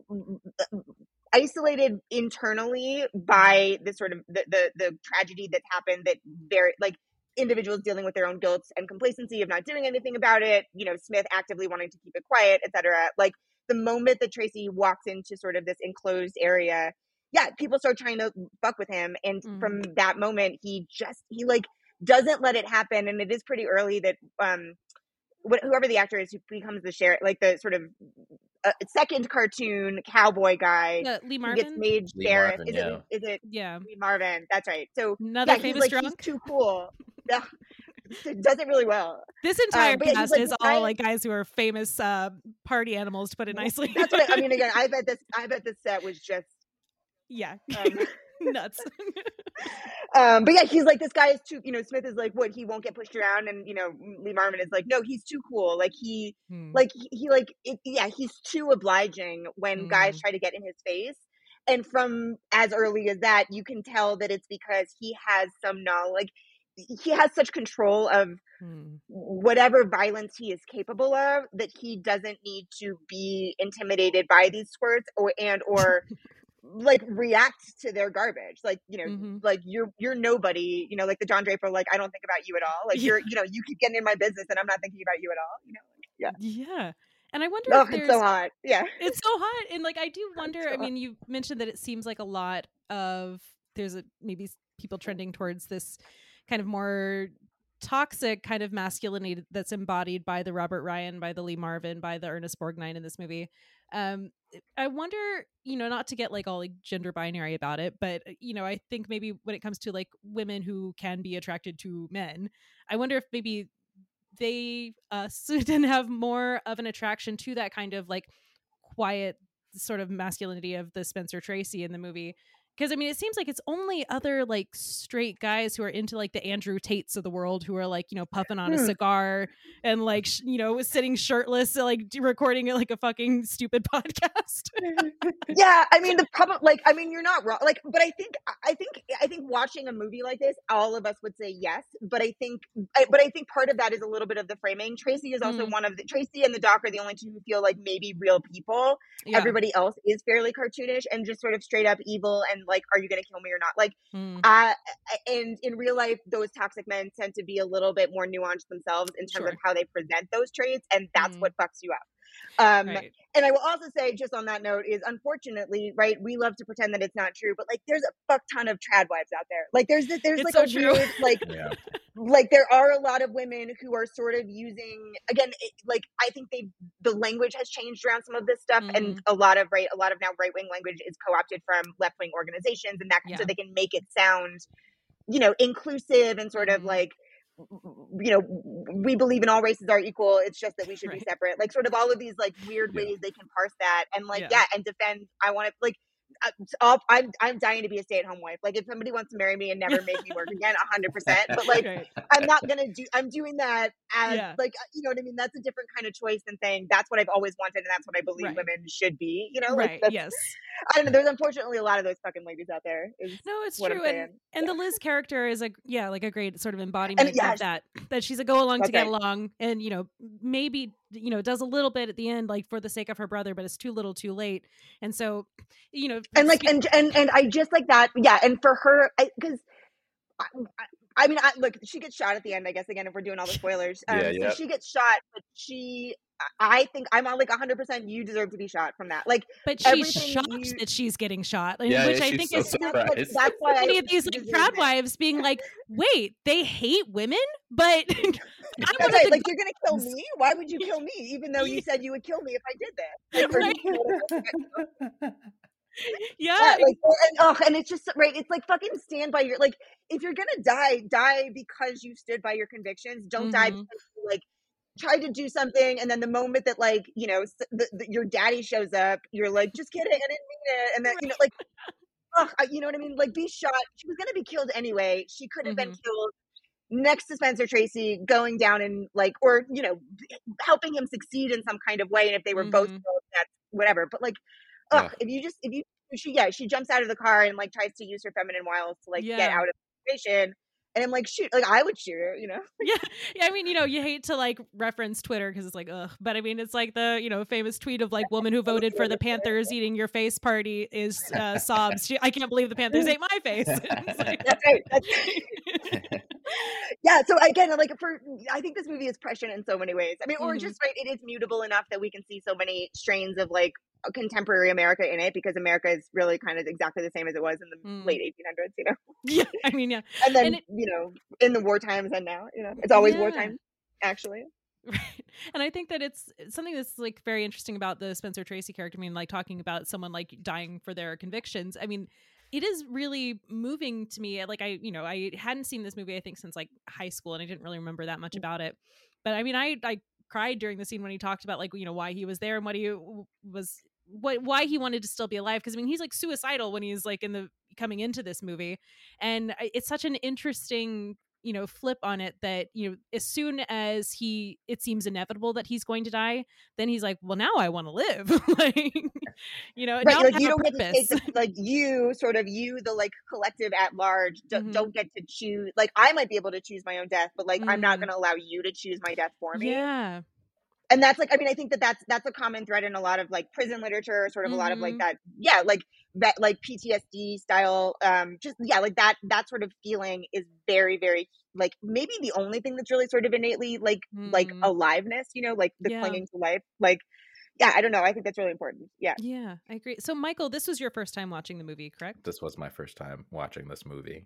isolated internally by the sort of the, the, the tragedy that's happened, that they're like individuals dealing with their own guilt and complacency of not doing anything about it, you know, Smith actively wanting to keep it quiet, et cetera. Like the moment that Tracy walks into sort of this enclosed area, yeah, people start trying to fuck with him. And mm. from that moment, he just, he like doesn't let it happen. And it is pretty early that um, wh- whoever the actor is who becomes the sheriff, like the sort of uh, second cartoon cowboy guy uh, Lee who gets Marvin? made Lee sheriff. Marvin, is, yeah. it, is it Yeah. Lee Marvin? That's right. So another yeah, famous he's like, drunk. he's too cool. Does it really well. This entire um, yeah, cast like, is I, all like guys who are famous uh, party animals, to put it nicely. That's what I, I mean. Again, I bet this. I bet this set was just yeah, um, nuts. um, but yeah, he's like, this guy is too. You know, Smith is like, what? He won't get pushed around, and you know, Lee Marvin is like, no, he's too cool. Like he, hmm. like he, he like, it, yeah, he's too obliging when hmm. guys try to get in his face. And from as early as that, you can tell that it's because he has some knowledge. Like, he has such control of hmm. whatever violence he is capable of that he doesn't need to be intimidated by these squirts or and or like react to their garbage. Like, you know, mm-hmm. like you're you're nobody, you know, like the John Draper, like, I don't think about you at all. Like yeah. you're, you know, you keep getting in my business and I'm not thinking about you at all, you know? Like, yeah. Yeah. And I wonder oh, if there's it's so hot. Yeah. It's so hot. And like I do wonder, so I mean, hot. you mentioned that it seems like a lot of there's a maybe people trending towards this kind of more toxic kind of masculinity that's embodied by the Robert Ryan, by the Lee Marvin, by the Ernest Borgnine in this movie. Um, I wonder, you know, not to get like all like gender binary about it, but you know, I think maybe when it comes to like women who can be attracted to men, I wonder if maybe they uh didn't have more of an attraction to that kind of like quiet sort of masculinity of the Spencer Tracy in the movie. Because, I mean, it seems like it's only other, like, straight guys who are into, like, the Andrew Tates of the world who are, like, you know, puffing on a cigar and, like, sh- you know, sitting shirtless, like, recording, like, a fucking stupid podcast. Yeah, I mean, the problem, like, I mean, you're not wrong. Like, but I think, I think, I think watching a movie like this, all of us would say yes. But I think, I, but I think part of that is a little bit of the framing. Tracy is also mm. one of the, Tracy and the Doc are the only two who feel like maybe real people. Yeah. Everybody else is fairly cartoonish and just sort of straight up evil and, like, are you going to kill me or not? Like, mm. uh, and in real life, those toxic men tend to be a little bit more nuanced themselves in terms sure. of how they present those traits. And that's mm. what fucks you up. Um, right. And I will also say, just on that note, is unfortunately, right, we love to pretend that it's not true, but like there's a fuck ton of trad wives out there. Like there's there's it's like so a true. weird, like, yeah. like there are a lot of women who are sort of using, again, it, like I think they the language has changed around some of this stuff, mm-hmm. and a lot of right, a lot of now right wing language is co-opted from left wing organizations, and that yeah. so they can make it sound, you know, inclusive and sort mm-hmm. of like, you know, we believe in all races are equal. It's just that we should right. be separate. Like sort of all of these like weird yeah. ways they can parse that and like, yeah, yeah and defend. I want to like, I'll, I'm, I'm dying to be a stay-at-home wife. Like if somebody wants to marry me and never make me work again, a hundred percent. But like, right. I'm not going to do, I'm doing that as yeah. like, you know what I mean? That's a different kind of choice than saying that's what I've always wanted. And that's what I believe right. women should be, you know? Right. Like, yes. I don't know. There's unfortunately a lot of those fucking ladies out there. No, it's true. And, and the Liz character is a, yeah, like a great sort of embodiment and, yeah, of that, that she's a go along to get right. along and, you know, maybe, you know, does a little bit at the end, like for the sake of her brother, but it's too little too late. And so, you know, and like, and, and, and I just like that. Yeah. And for her, I, cause I, I mean, I, look, she gets shot at the end, I guess, again, if we're doing all the spoilers. Um, yeah, yeah. So she gets shot, but she, I think I'm on like one hundred percent you deserve to be shot from that. Like, but she's shocked you... that she's getting shot, like, yeah, which yeah, I think so is surprised. That's why many I of these like trad wives being like, wait, they hate women, but I'm right, like you're gonna kill me? Why would you kill me? Even though you said you would kill me if I did that. Like, right. Yeah, yeah like, and, oh, and it's just right. It's like fucking stand by your like. If you're gonna die, die because you stood by your convictions. Don't mm-hmm. die because you like tried to do something, and then the moment that like you know the, the, your daddy shows up, you're like, just kidding, I didn't mean it, and then you know like, ugh, you know what I mean? Like, be shot. She was gonna be killed anyway. She could have mm-hmm. been killed next to Spencer Tracy, going down and like, or you know, helping him succeed in some kind of way. And if they were mm-hmm. both killed, that's whatever. But like, ugh, yeah. if you just if you she yeah she jumps out of the car and like tries to use her feminine wiles to like yeah. get out of the situation. And I'm like, shoot, like I would shoot her, you know? Yeah. Yeah. I mean, you know, you hate to like reference Twitter because it's like, ugh. But I mean, it's like the, you know, famous tweet of like woman who voted for the Panthers eating your face party is uh, sobs. She, I can't believe the Panthers ate my face. Like, that's right. That's right. Yeah. So again, like for, I think this movie is prescient in so many ways. I mean, or mm-hmm. just right, it is mutable enough that we can see so many strains of like contemporary America in it, because America is really kind of exactly the same as it was in the mm. late eighteen hundreds, you know? Yeah, I mean, yeah. And then, and it, you know, in the war times and now, you know, it's always yeah. wartime, actually. Right. And I think that it's something that's like very interesting about the Spencer Tracy character. I mean, like talking about someone like dying for their convictions. I mean, it is really moving to me. Like I, you know, I hadn't seen this movie, I think, since like high school, and I didn't really remember that much about it. But I mean, I, I cried during the scene when he talked about like, you know, why he was there and what he was, what, why he wanted to still be alive. Cause I mean, he's like suicidal when he's like in the, coming into this movie. And it's such an interesting, you know, flip on it that, you know, as soon as he, it seems inevitable that he's going to die, then he's like, well, now I want to live. Like, you know, right, now like, I you have don't a get to take the, like you sort of you, the like collective at large do, mm-hmm. don't get to choose. Like I might be able to choose my own death, but like, mm-hmm. I'm not going to allow you to choose my death for me. Yeah. And that's like, I mean, I think that that's, that's a common thread in a lot of like prison literature, sort of mm-hmm. a lot of like that. Yeah. Like that, like P T S D style, um, just, yeah, like that, that sort of feeling is very, very, like maybe the only thing that's really sort of innately like, mm. like aliveness, you know, like the yeah. clinging to life. Like, yeah, I don't know. I think that's really important. Yeah. Yeah, I agree. So Michael, this was your first time watching the movie, correct? This was my first time watching this movie.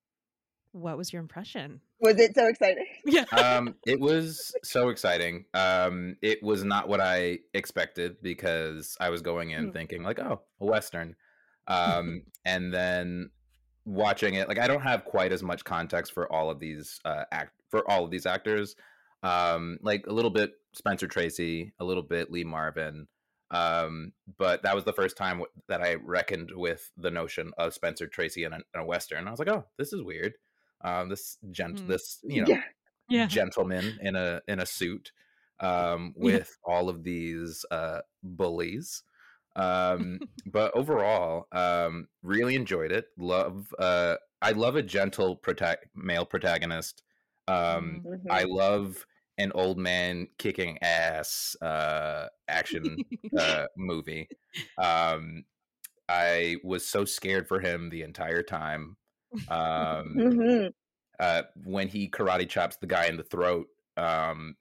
What was your impression? Was it so exciting? Yeah. um, it was so exciting. Um, it was not what I expected, because I was going in mm. thinking like, oh, a Western. Um, and then watching it, like I don't have quite as much context for all of these uh, act for all of these actors. Um, like a little bit Spencer Tracy, a little bit Lee Marvin. Um, but that was the first time w- that I reckoned with the notion of Spencer Tracy in a, in a Western. I was like, oh, this is weird. Um, this gent, mm. this you know, yeah. Yeah. gentleman in a in a suit, um, with yeah. all of these uh, bullies. Um, but overall, um, really enjoyed it. Love, uh, I love a gentle prota- male protagonist. Um, mm-hmm. I love an old man kicking ass uh, action uh, movie. Um, I was so scared for him the entire time. Um, mm-hmm. uh, when he karate chops the guy in the throat. Um,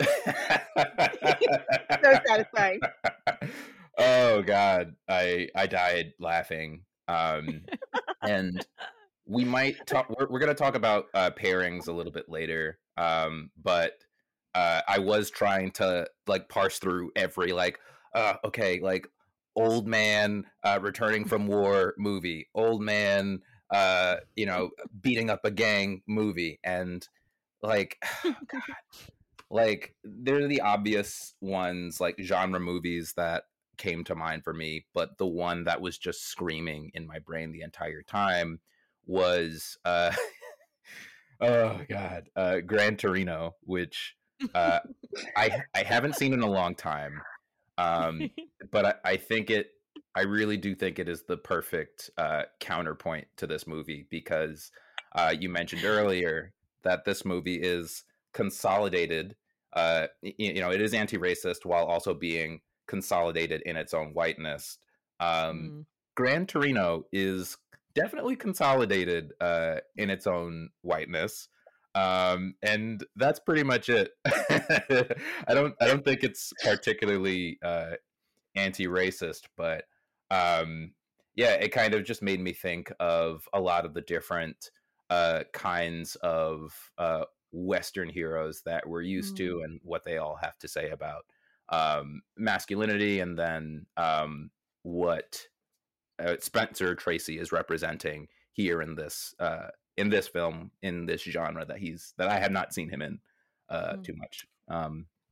so satisfying. Oh God, I I died laughing. Um, and we might talk. We're, we're going to talk about uh, pairings a little bit later. Um, but uh, I was trying to like parse through every like, uh, okay, like old man uh, returning from war movie, old man, uh, you know, beating up a gang movie, and like, oh, God, like they're the obvious ones, like genre movies that came to mind for me, but the one that was just screaming in my brain the entire time was uh oh God, uh Gran Torino, which uh I I haven't seen in a long time, um but I, I think it I really do think it is the perfect uh counterpoint to this movie, because uh you mentioned earlier that this movie is consolidated, uh you, you know, it is anti-racist while also being consolidated in its own whiteness. Um, mm. Gran Torino is definitely consolidated uh, in its own whiteness, um, and that's pretty much it. I don't, I don't think it's particularly uh, anti-racist, but um, yeah, it kind of just made me think of a lot of the different uh, kinds of uh, Western heroes that we're used mm. to, and what they all have to say about um masculinity, and then um what uh, Spencer Tracy is representing here in this uh in this film, in this genre that he's that I have not seen him in uh mm. too much. Um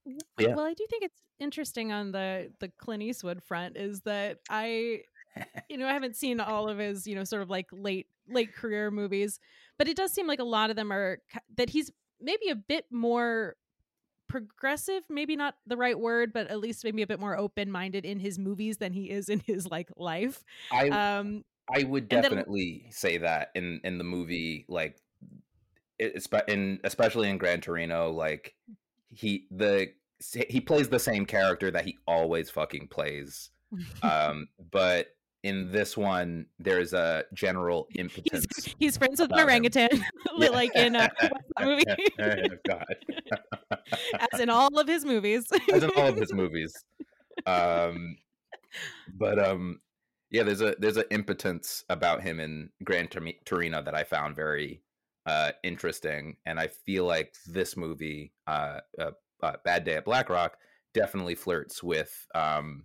Yeah. Well, I do think it's interesting on the the Clint Eastwood front is that I, you know, I haven't seen all of his, you know, sort of like late late career movies, but it does seem like a lot of them are ki- that he's maybe a bit more progressive, maybe not the right word, but at least maybe a bit more open-minded in his movies than he is in his like life. I Um I would and then definitely say that in in the movie, like it's in especially in Gran Torino, like he the he plays the same character that he always fucking plays. Um, but in this one, there's a general he's impotence he's friends with an about him. orangutan, Yeah. like in uh, what's that movie? Oh, God. As in all of his movies. As in all of his movies. Um, but um, yeah, there's a there's an impotence about him in Gran Tor- Torino that I found very uh, interesting, and I feel like this movie, uh, uh, uh, Bad Day at Black Rock, definitely flirts with um,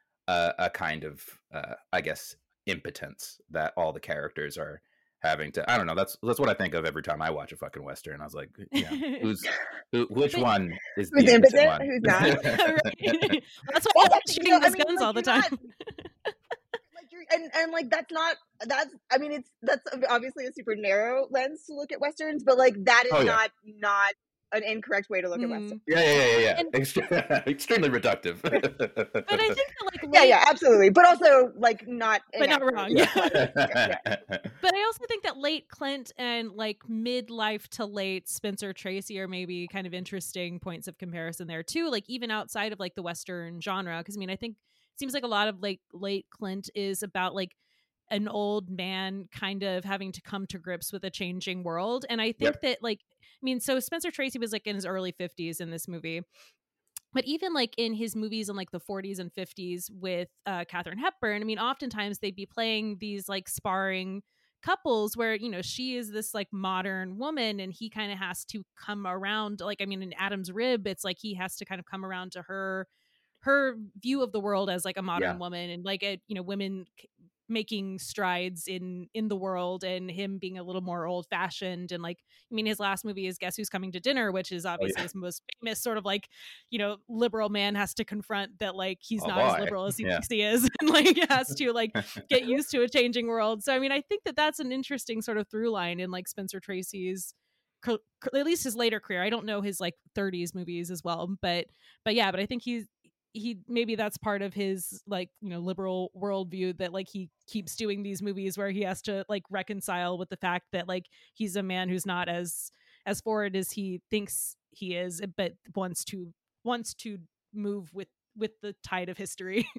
a, a kind of, uh, I guess, impotence that all the characters are having to. I don't know. That's that's what I think of every time I watch a fucking Western. I was like, yeah, who's who, which But- one is Who's the impotent impotent? one? Who's not? Right. That's why Well, he's that's- shooting you know, I his mean, guns like, all the you're time. not- like you're, and and like that's not that's I mean it's that's obviously a super narrow lens to look at Westerns, but like that is Oh, yeah. not not an incorrect way to look at Mm. Westerns. Yeah, yeah, yeah, yeah. yeah. And- Extre- extremely reductive. But I think that like Yeah, late yeah, absolutely, but also like not But not inaccurate. wrong, Yeah. yeah. yeah. But I also think that late Clint and like midlife to late Spencer Tracy are maybe kind of interesting points of comparison there too. Like even outside of like the Western genre, because I mean I think it seems like a lot of like late Clint is about like an old man kind of having to come to grips with a changing world, and I think Yep. that like I mean so Spencer Tracy was like in his early fifties in this movie. But even like in his movies in like the forties and fifties with uh, Katharine Hepburn, I mean, oftentimes they'd be playing these like sparring couples where, you know, she is this like modern woman and he kind of has to come around. Like, I mean, in Adam's Rib, it's like he has to kind of come around to her, her view of the world as like a modern Yeah. woman and like, a, you know, women c- making strides in in the world and him being a little more old fashioned. And like I mean his last movie is Guess Who's Coming to Dinner, which is obviously yeah. his most famous sort of like, you know, liberal man has to confront that like he's Oh, not as boy. liberal as he Yeah. thinks he is and like has to like get used to a changing world. So I mean I think that that's an interesting sort of through line in like Spencer Tracy's co- co- at least his later career. I don't know his like thirties movies as well, but but yeah, but I think he's he maybe that's part of his like, you know, liberal worldview that like he keeps doing these movies where he has to like reconcile with the fact that like he's a man who's not as as forward as he thinks he is, but wants to wants to move with with the tide of history.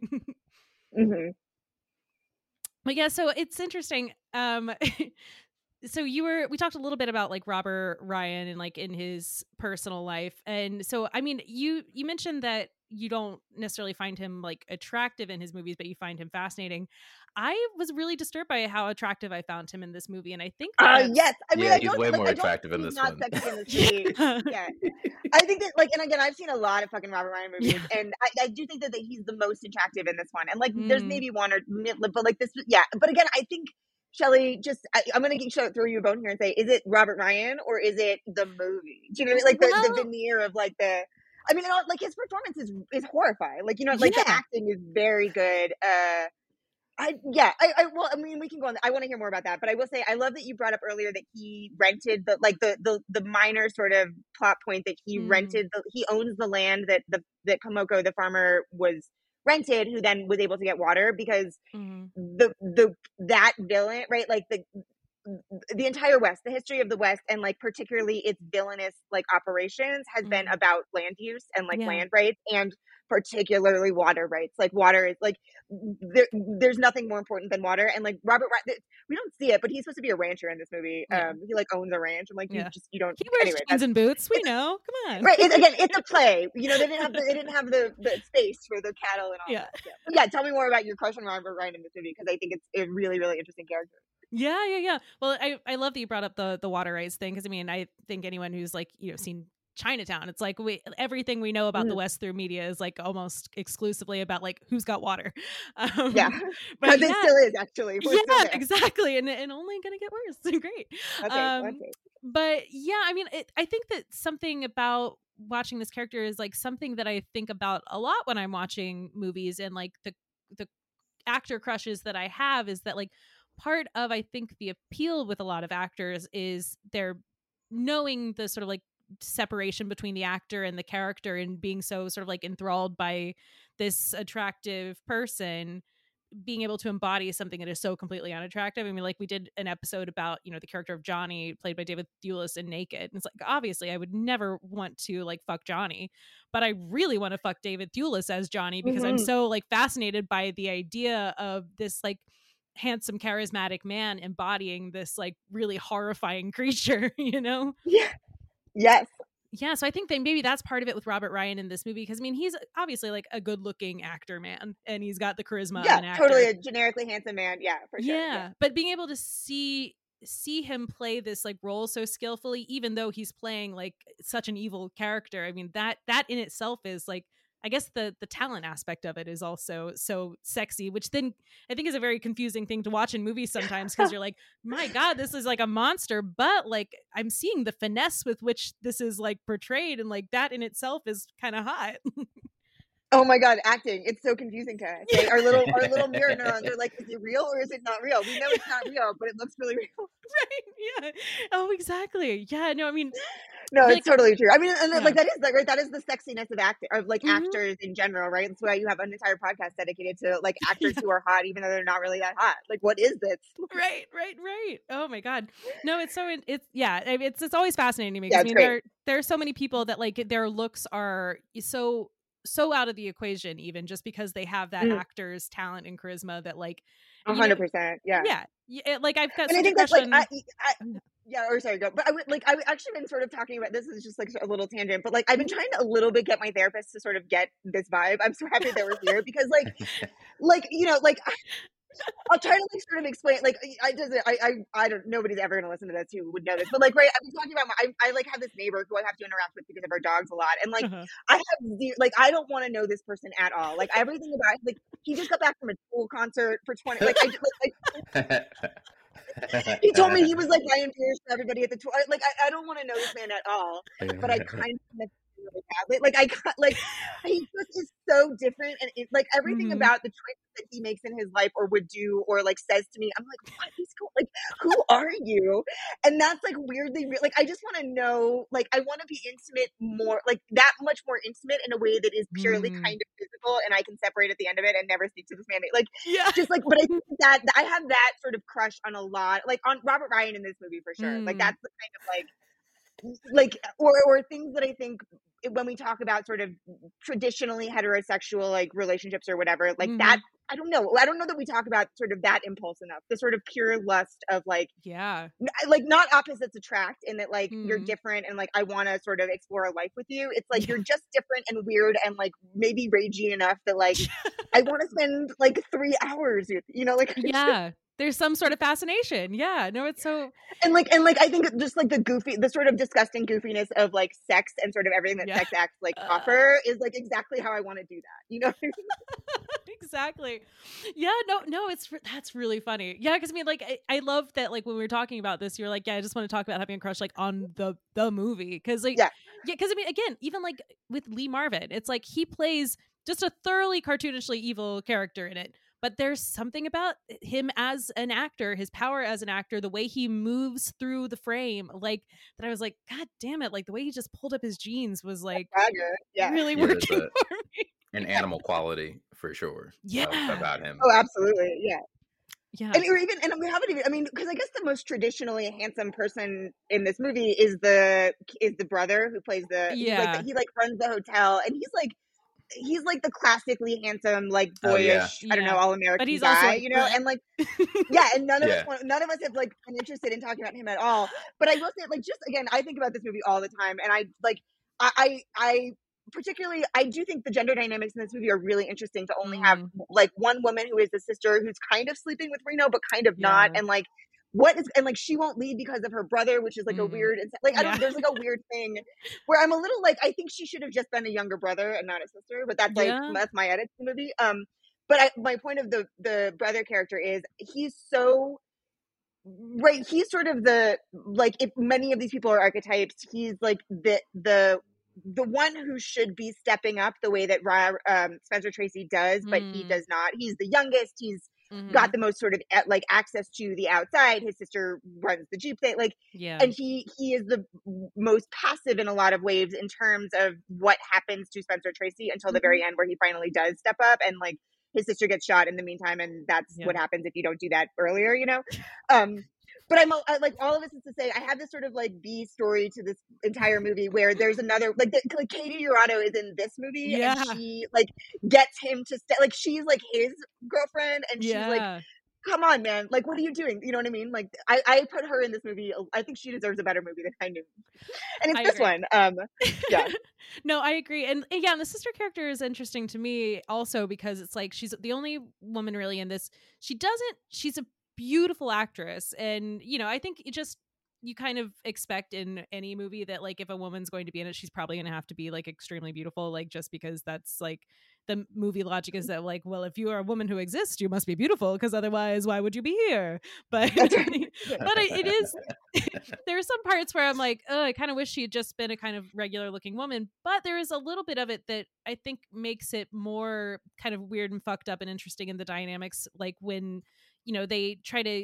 hmm But yeah, so it's interesting. Um so you were we talked a little bit about like Robert Ryan and like in his personal life. And so I mean you you mentioned that you don't necessarily find him like attractive in his movies, but you find him fascinating. I was really disturbed by how attractive I found him in this movie, and I think that Uh, that's- yes, I mean Yeah, I he's don't way like, more I don't, attractive in he's this not one. sexy in this movie. Yeah, I think that like, and again, I've seen a lot of fucking Robert Ryan movies, and I, I do think that, that he's the most attractive in this one. And like, there's Mm. maybe one or, but like this, yeah. But again, I think Shelley, just I, I'm gonna get, throw you a bone here and say, is it Robert Ryan or is it the movie? Do you know what I mean? Like the, the Well- veneer of like the. I mean, like his performance is is horrifying. Like you know, like the Yeah. acting is very good. Uh, I yeah, I, I well, I mean, we can go on. I want to hear more about that, but I will say, I love that you brought up earlier that he rented the like the the the minor sort of plot point that he Mm. rented. The, he owns the land that the that Komoko the farmer was rented, who then was able to get water because Mhm. the the that villain, right? Like the the entire West, the history of the West, and like particularly its villainous like operations has been Mhm. about land use and like Yeah. land rights, and particularly water rights. Like water is like there, there's nothing more important than water. And like Robert, we don't see it, but he's supposed to be a rancher in this movie. Yeah. Um, he like owns a ranch, and like you Yeah. just you don't. He wears anyway, jeans that's- and boots. We know. Come on. Right, it, again, it's a play. You know, they didn't have the, they didn't have the, the space for the cattle and all Yeah. that. Yeah. But yeah, tell me more about your crush on Robert Ryan in this movie, because I think it's a really, really interesting character. Yeah, yeah, yeah. Well, I, I love that you brought up the the water rights thing because I mean I think anyone who's like you know seen Chinatown, it's like we everything we know about Mhm. the West through media is like almost exclusively about like who's got water. Um, Yeah, but because it yeah, still is actually. We're still yeah, there. exactly, and and only gonna get worse. Great. Okay, Um, okay. but yeah, I mean, it, I think that something about watching this character is like something that I think about a lot when I'm watching movies, and like the the actor crushes that I have is that like part of I think the appeal with a lot of actors is they're knowing the sort of like separation between the actor and the character and being so sort of like enthralled by this attractive person being able to embody something that is so completely unattractive. I mean, like we did an episode about, you know, the character of Johnny played by David Thewlis in Naked. And it's like, obviously I would never want to like fuck Johnny, but I really want to fuck David Thewlis as Johnny because mm-hmm. I'm so like fascinated by the idea of this like handsome, charismatic man embodying this like really horrifying creature, you know? Yeah. Yes. Yeah, so I think that maybe that's part of it with Robert Ryan in this movie because I mean he's obviously like a good-looking actor man, and he's got the charisma yeah, of an actor. Totally a generically handsome man. Yeah, for sure. Yeah, yeah, but being able to see see him play this like role so skillfully, even though he's playing like such an evil character, I mean that that in itself is like, I guess the the talent aspect of it is also so sexy, which then I think is a very confusing thing to watch in movies sometimes because you're like, my God, this is like a monster, but like I'm seeing the finesse with which this is like portrayed, and like that in itself is kind of hot. Oh my God, acting. It's so confusing to us. Right? Our little our little mirror neurons are like, is it real or is it not real? We know it's not real, but it looks really real. Right. Yeah. Oh, exactly. Yeah. No, I mean, no, like, it's totally true. I mean, and yeah. like that is like right. That is the sexiness of actor of like mm-hmm. actors in general, right? That's why you have an entire podcast dedicated to like actors yeah. who are hot, even though they're not really that hot. Like, what is this? Right, right, right. Oh my God. No, it's so it's yeah. It's it's always fascinating to me. Yeah, I mean, great. there there are so many people that like their looks are so. so out of the equation, even just because they have that mm. actor's talent and charisma that like a hundred percent. Yeah. Yeah. yeah. Like I've got, and I think that's like, I, I, yeah, or sorry, go. But I would like, I've actually been sort of talking about, this is just like a little tangent, but like, I've been trying to a little bit get my therapist to sort of get this vibe. I'm so happy that we're here because like, like, you know, like, I'll try to like sort of explain, like, I just, I, I, I don't, nobody's ever going to listen to this who would know this, but like, right, I've been talking about, my, I, I like have this neighbor who I have to interact with because of our dogs a lot. And like, uh-huh. I have the, like, I don't want to know this person at all. Like everything about, like, he just got back from a Tool concert for twenty, like, I just, like, like he told me he was like Ryan Pierce for everybody at the Tool. Like, I, I don't want to know this man at all, but I kind of really badly. Like I got like he just is so different, and it, like everything mm-hmm. about the choices that he makes in his life or would do or like says to me, I'm like, what is going? Like, who are you? And that's like weirdly re- like I just want to know. Like I want to be intimate more, like that much more intimate in a way that is purely mm. kind of physical, and I can separate at the end of it and never speak to this man. Like yeah, just like. But I think that I have that sort of crush on a lot, like on Robert Ryan in this movie for sure. Mm. Like that's the kind of like. Like or or things that I think when we talk about sort of traditionally heterosexual like relationships or whatever, like mm-hmm. that I don't know I don't know that we talk about sort of that impulse enough, the sort of pure lust of like yeah like not opposites attract, in that like mm-hmm. you're different and like I want to sort of explore a life with you. It's like you're just different and weird and like maybe ragey enough that like I want to spend like three hours with, you know, like yeah there's some sort of fascination. Yeah, no, it's so and like and like I think just like the goofy, the sort of disgusting goofiness of like sex and sort of everything that yeah. sex acts like uh, offer is like exactly how I want to do that. You know. Exactly. Yeah. No. No. It's that's really funny. Yeah. Because I mean, like, I, I love that. Like when we were talking about this, you're like, yeah, I just want to talk about having a crush like on the the movie because like yeah yeah because I mean again even like with Lee Marvin, it's like he plays just a thoroughly cartoonishly evil character in it. But there's something about him as an actor, his power as an actor, the way he moves through the frame, like that I was like, God damn it. Like the way he just pulled up his jeans was like yeah. really yeah, working a, for me. An animal quality for sure. Yeah. Uh, about him. Oh, absolutely. Yeah. Yeah. And or even, and we haven't even, I mean, because I guess the most traditionally handsome person in this movie is the, is the brother who plays the, yeah. like, the, he like runs the hotel, and he's like, he's like the classically handsome, like boyish, oh, yeah. I don't know, all American but he's guy, also like, you know, and like, yeah, and none of yeah. us, want, none of us have like been interested in talking about him at all. But I will say, like, just again, I think about this movie all the time, and I like, I, I, I particularly, I do think the gender dynamics in this movie are really interesting. To only mm. have like one woman who is the sister who's kind of sleeping with Reno, but kind of yeah. not, and like. What is and like she won't leave because of her brother, which is like mm. a weird like I don't yeah. there's like a weird thing where I'm a little like I think she should have just been a younger brother and not a sister, but that's like yeah. that's my edit to the movie. Um, but I, my point of the the brother character is he's so right. He's sort of the like if many of these people are archetypes, he's like the the the one who should be stepping up the way that um, Spencer Tracy does, but Mm. he does not. He's the youngest. He's Mhm. got the most sort of like access to the outside. His sister runs the Jeep thing, like, Yeah. and he he is the most passive in a lot of ways in terms of what happens to Spencer Tracy until the Mhm. very end, where he finally does step up, and like his sister gets shot in the meantime, and that's Yeah. what happens if you don't do that earlier, you know. Um, but I'm I, like all of this is to say I have this sort of like B story to this entire movie where there's another like, the, like Katie Urano is in this movie, Yeah. and she like gets him to stay, like she's like his girlfriend, and she's like, Yeah. come on, man, like what are you doing? You know what I mean? Like I, I put her in this movie. I think she deserves a better movie than I knew, and it's I this agree. one. Um, yeah. No, I agree. And and yeah, and the sister character is interesting to me also because it's like she's the only woman really in this. She doesn't, she's a beautiful actress. And, you know, I think it just, you kind of expect in any movie that like if a woman's going to be in it, she's probably going to have to be like extremely beautiful, like just because that's like the movie logic is that like, well, if you are a woman who exists, you must be beautiful because otherwise why would you be here? But That's right. but it, it is there are some parts where I'm like, oh, I kind of wish she had just been a kind of regular looking woman. But there is a little bit of it that I think makes it more kind of weird and fucked up and interesting in the dynamics. Like when, you know, they try to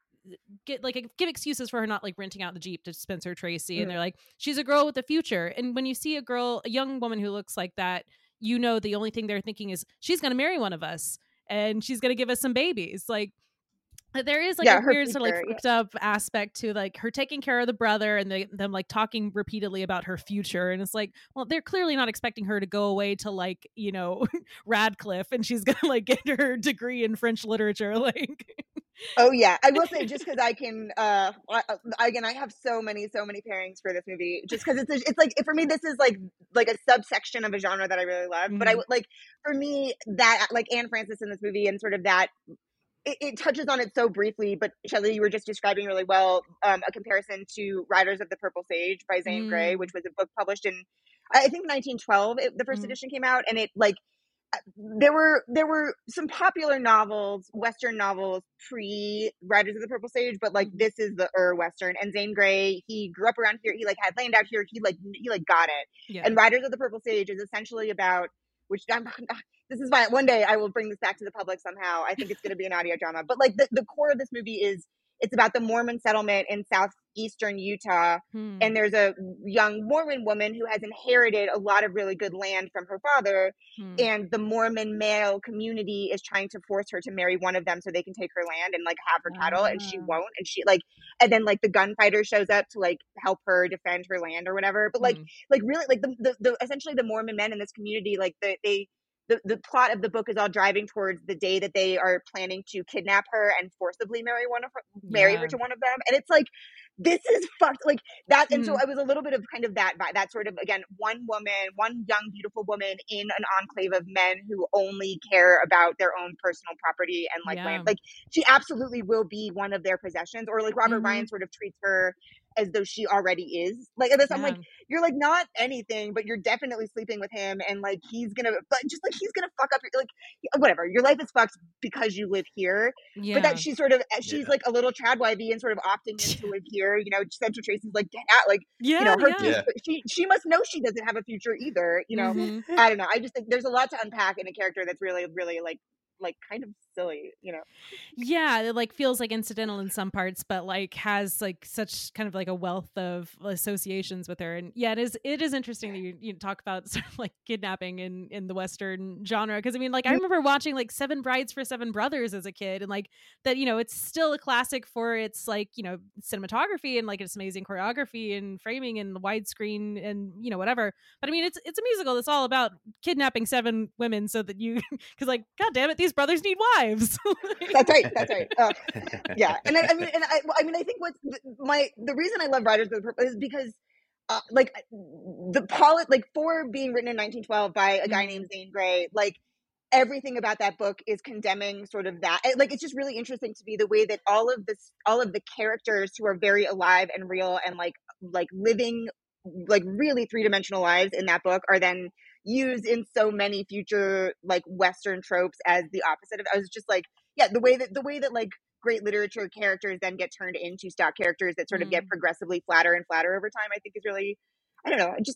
get like give excuses for her not like renting out the Jeep to Spencer Tracy. Mhm. And they're like, she's a girl with a future. And when you see a girl, a young woman who looks like that, you know, the only thing they're thinking is she's going to marry one of us and she's going to give us some babies. Like, there is like Yeah, a her weird sort of like future, yeah. fucked up aspect to like her taking care of the brother and they, them like talking repeatedly about her future. And it's like, well, they're clearly not expecting her to go away to like, you know, Radcliffe and she's gonna like get her degree in French literature. Like, Oh yeah, I will say just because I can. Uh, I, I- again, I have so many, so many pairings for this movie. Just because it's, a, it's like for me, this is like like a subsection of a genre that I really love. But I Mhm. would like for me that like Anne Francis in this movie and sort of that. It, it touches on it so briefly, but Shelley, you were just describing really well um, a comparison to Riders of the Purple Sage by Zane Grey, Mm. which was a book published in I think nineteen twelve. It, the first Mhm. edition came out, and it like there were there were some popular novels, Western novels pre Riders of the Purple Sage, but like Mhm. this is the Ur Western. And Zane Grey, he grew up around here. He like had land out here. He like he like got it. Yeah. And Riders of the Purple Sage is essentially about which I'm, this is why one day I will bring this back to the public somehow. I think it's going to be an audio drama, but like the, the core of this movie is it's about the Mormon settlement in southeastern Utah. Hmm. And there's a young Mormon woman who has inherited a lot of really good land from her father. Hmm. And the Mormon male community is trying to force her to marry one of them so they can take her land and like have her cattle, and she Ah. won't. And she like, and then like the gunfighter shows up to like help her defend her land or whatever. But like, Hmm. like really, like the, the, the essentially the Mormon men in this community, like the, they, the, the plot of the book is all driving towards the day that they are planning to kidnap her and forcibly marry one of her, marry Yeah. her to one of them. And it's like, this is fucked like that. And so Mm. I was a little bit of kind of that, that sort of, again, one woman, one young, beautiful woman in an enclave of men who only care about their own personal property and like Yeah. land. Like she absolutely will be one of their possessions, or like Robert Mhm. Ryan sort of treats her as though she already is. Like this, I'm like, Yeah. you're like not anything, but you're definitely sleeping with him, and like he's gonna, but just like he's gonna fuck up your like whatever. Your life is fucked because you live here. Yeah. But that she's sort of she's Yeah. like a little tradwivey and sort of opting in to live here. You know, Spencer Tracy's like get out, like yeah. you know her. yeah. Yeah. She she must know she doesn't have a future either. You know, Mhm. I don't know. I just think there's a lot to unpack in a character that's really really like like kind of silly. You know. Yeah, it like feels like incidental in some parts, but like has like such kind of like a wealth of associations with her. And yeah, it is it is interesting that you, you talk about sort of like kidnapping in in the Western genre, because I mean, like I remember watching like Seven Brides for Seven Brothers as a kid, and like that, you know, it's still a classic for its like, you know, cinematography and like its amazing choreography and framing and the widescreen and you know whatever. But I mean, it's it's a musical that's all about kidnapping seven women so that you because like god damn it, these brothers need wives. That's right. That's right. Uh, yeah, and I, I mean, and I, I mean, I think what's the, my the reason I love Riders of the Purple is because, uh, like, the polit like for being written in nineteen twelve by a guy Mhm. named Zane Grey, like everything about that book is condemning sort of that. Like, it's just really interesting to me the way that all of this, all of the characters who are very alive and real and like like living like really three dimensional lives in that book are then used in so many future like Western tropes as the opposite of. I was just like. Yeah, the way that the way that like great literature characters then get turned into stock characters that sort of get Mm. progressively flatter and flatter over time, I think is really, I don't know, I just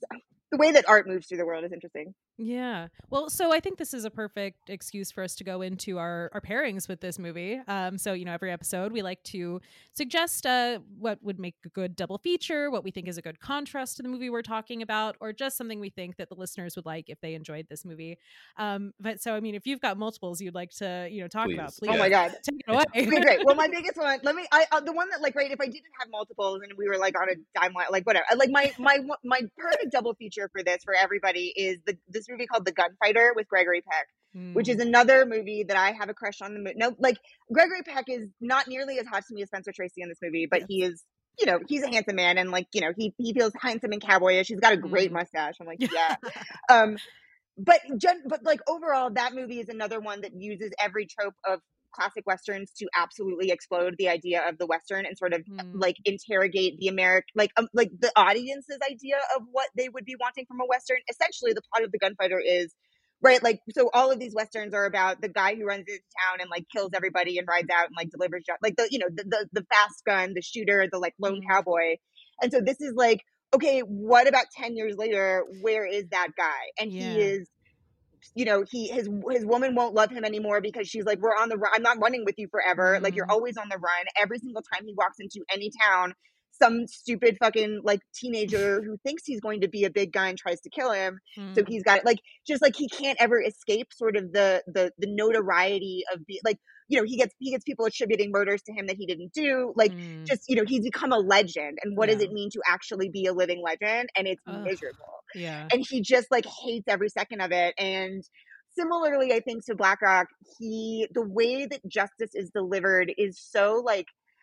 the way that art moves through the world is interesting. Yeah. Well, so I think this is a perfect excuse for us to go into our, our pairings with this movie. Um, so, you know, every episode we like to suggest uh, what would make a good double feature, what we think is a good contrast to the movie we're talking about, or just something we think that the listeners would like if they enjoyed this movie. Um, but so, I mean, if you've got multiples you'd like to, you know, talk Please. about, please. Oh my God. Take it away. Okay, great. Well, my biggest one, let me, I, uh, the one that like, right, if I didn't have multiples and we were like on a timeline, like whatever, like my, my, my perfect double feature for this, for everybody is the, this movie called The Gunfighter with Gregory Peck, mm. which is another movie that I have a crush on. The mo- No, like Gregory Peck is not nearly as hot to me as Spencer Tracy in this movie, but yes. he is, you know, he's a handsome man and like, you know, he, he feels handsome and cowboyish. He's got a great mm. mustache. I'm like, yeah. um, but, but like overall, that movie is another one that uses every trope of classic Westerns to absolutely explode the idea of the Western and sort of mm. like interrogate the American, like, um, like the audience's idea of what they would be wanting from a Western. Essentially, the plot of The Gunfighter is, right, like, so all of these Westerns are about the guy who runs into town and like kills everybody and rides out and like delivers, like the, you know, the, the, the fast gun, the shooter, the like lone mm. cowboy. And so this is like, okay, what about ten years later? Where is that guy? And yeah. he is, you know, he his his woman won't love him anymore because she's like, we're on the run. I'm not running with you forever. Mm. Like, you're always on the run. Every single time he walks into any town, some stupid fucking like teenager who thinks he's going to be a big guy and tries to kill him. Mm. So he's got like, just like he can't ever escape sort of the the the notoriety of be like, you know, he gets he gets people attributing murders to him that he didn't do. Like, mm. just, you know, he's become a legend. And what yeah. does it mean to actually be a living legend? And it's Ugh. miserable. Yeah. And he just like hates every second of it. And similarly, I think to Black Rock, he the way that justice is delivered is so like,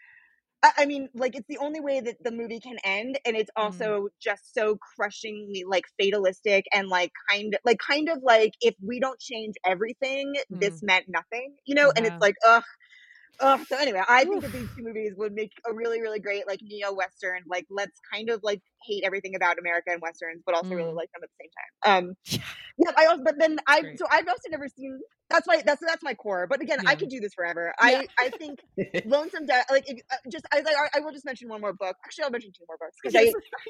I mean, like, it's the only way that the movie can end, and it's also mm. just so crushingly, like, fatalistic and, like, kind of, like, kind of like, if we don't change everything, mm. this meant nothing, you know? Yeah. And it's like, ugh. Ugh. So anyway, I think that these two movies would make a really, really great, like, neo-Western, like, let's kind of, like, hate everything about America and Westerns, but also mm. really like them at the same time. Um, yeah, I also, but then I, so I've also never seen, that's my, that's, that's my core. But again, yeah. I could do this forever. Yeah. I, I think Lonesome Dove, like, if, uh, just, I, I, I will just mention one more book. Actually, I'll mention two more books. Because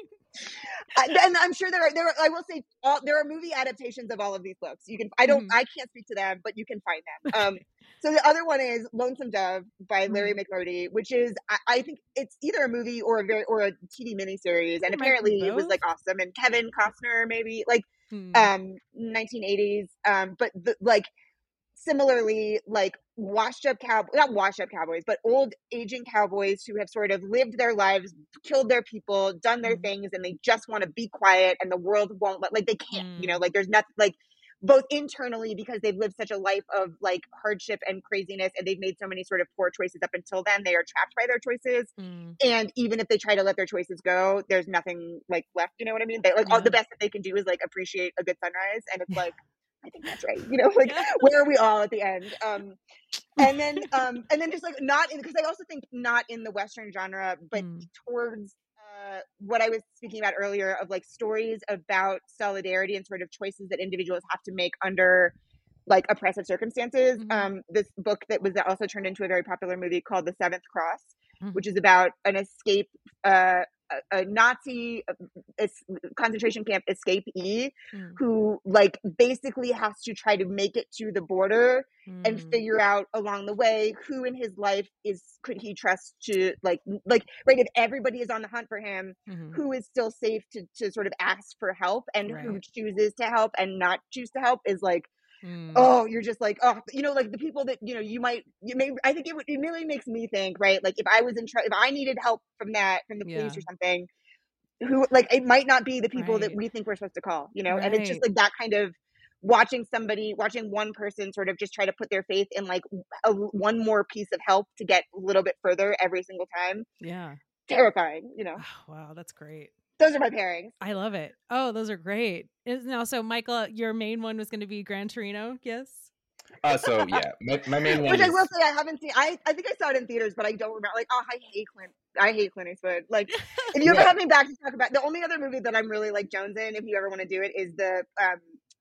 I, I, and I'm sure there are, there are, I will say, all, there are movie adaptations of all of these books. You can, I don't, mm. I can't speak to them, but you can find them. Um, so the other one is Lonesome Dove by Larry mm. McMurtry, which is, I, I think it's either a movie or a very, or a T V miniseries. And apparently it was like awesome. And Kevin Costner, maybe like, hmm. um, nineteen eighties. Um, but the, like, similarly, like washed up cow, not washed up cowboys, but old aging cowboys who have sort of lived their lives, killed their people, done their mm. things, and they just want to be quiet, and the world won't let, like they can't, mm. you know, like there's nothing, like both internally because they've lived such a life of like hardship and craziness, and they've made so many sort of poor choices up until then, they are trapped by their choices. Mm. And even if they try to let their choices go, there's nothing like left, you know what I mean? They like yeah. all the best that they can do is like appreciate a good sunrise, and it's yeah. like, I think that's right. You know, like yeah. where are we all at the end? Um, and then, um, and then just like not in, because I also think not in the Western genre, but mm. towards uh, what I was speaking about earlier of like stories about solidarity and sort of choices that individuals have to make under like oppressive circumstances. Mm-hmm. Um, this book that was also turned into a very popular movie called The Seventh Cross, mm-hmm. which is about an escape, uh, a, a Nazi a concentration camp escapee mm. who like basically has to try to make it to the border mm. and figure out along the way who in his life is could he trust to like like right if everybody is on the hunt for him, mm-hmm. who is still safe to to sort of ask for help, and right. who chooses to help and not choose to help is like Mm. oh, you're just like, oh, you know, like the people that, you know, you might, you may, I think it would, it really makes me think, right? Like if I was in, tr- if I needed help from that, from the police yeah. or something, who, like, it might not be the people right. that we think we're supposed to call, you know? Right. And it's just like that kind of watching somebody, watching one person sort of just try to put their faith in like a, one more piece of help to get a little bit further every single time. Yeah. Terrifying, you know? Oh, wow. That's great. Those are my pairings. I love it. Oh, those are great. Is now, so Michael, your main one was going to be Gran Torino, yes? Uh, so yeah, my, my main one. Which is... I will say I haven't seen. I, I think I saw it in theaters, but I don't remember. Like, oh, I hate Clint. I hate Clint Eastwood. Like, if you ever yeah. have me back to talk about the only other movie that I'm really like Jones in, if you ever want to do it, is the um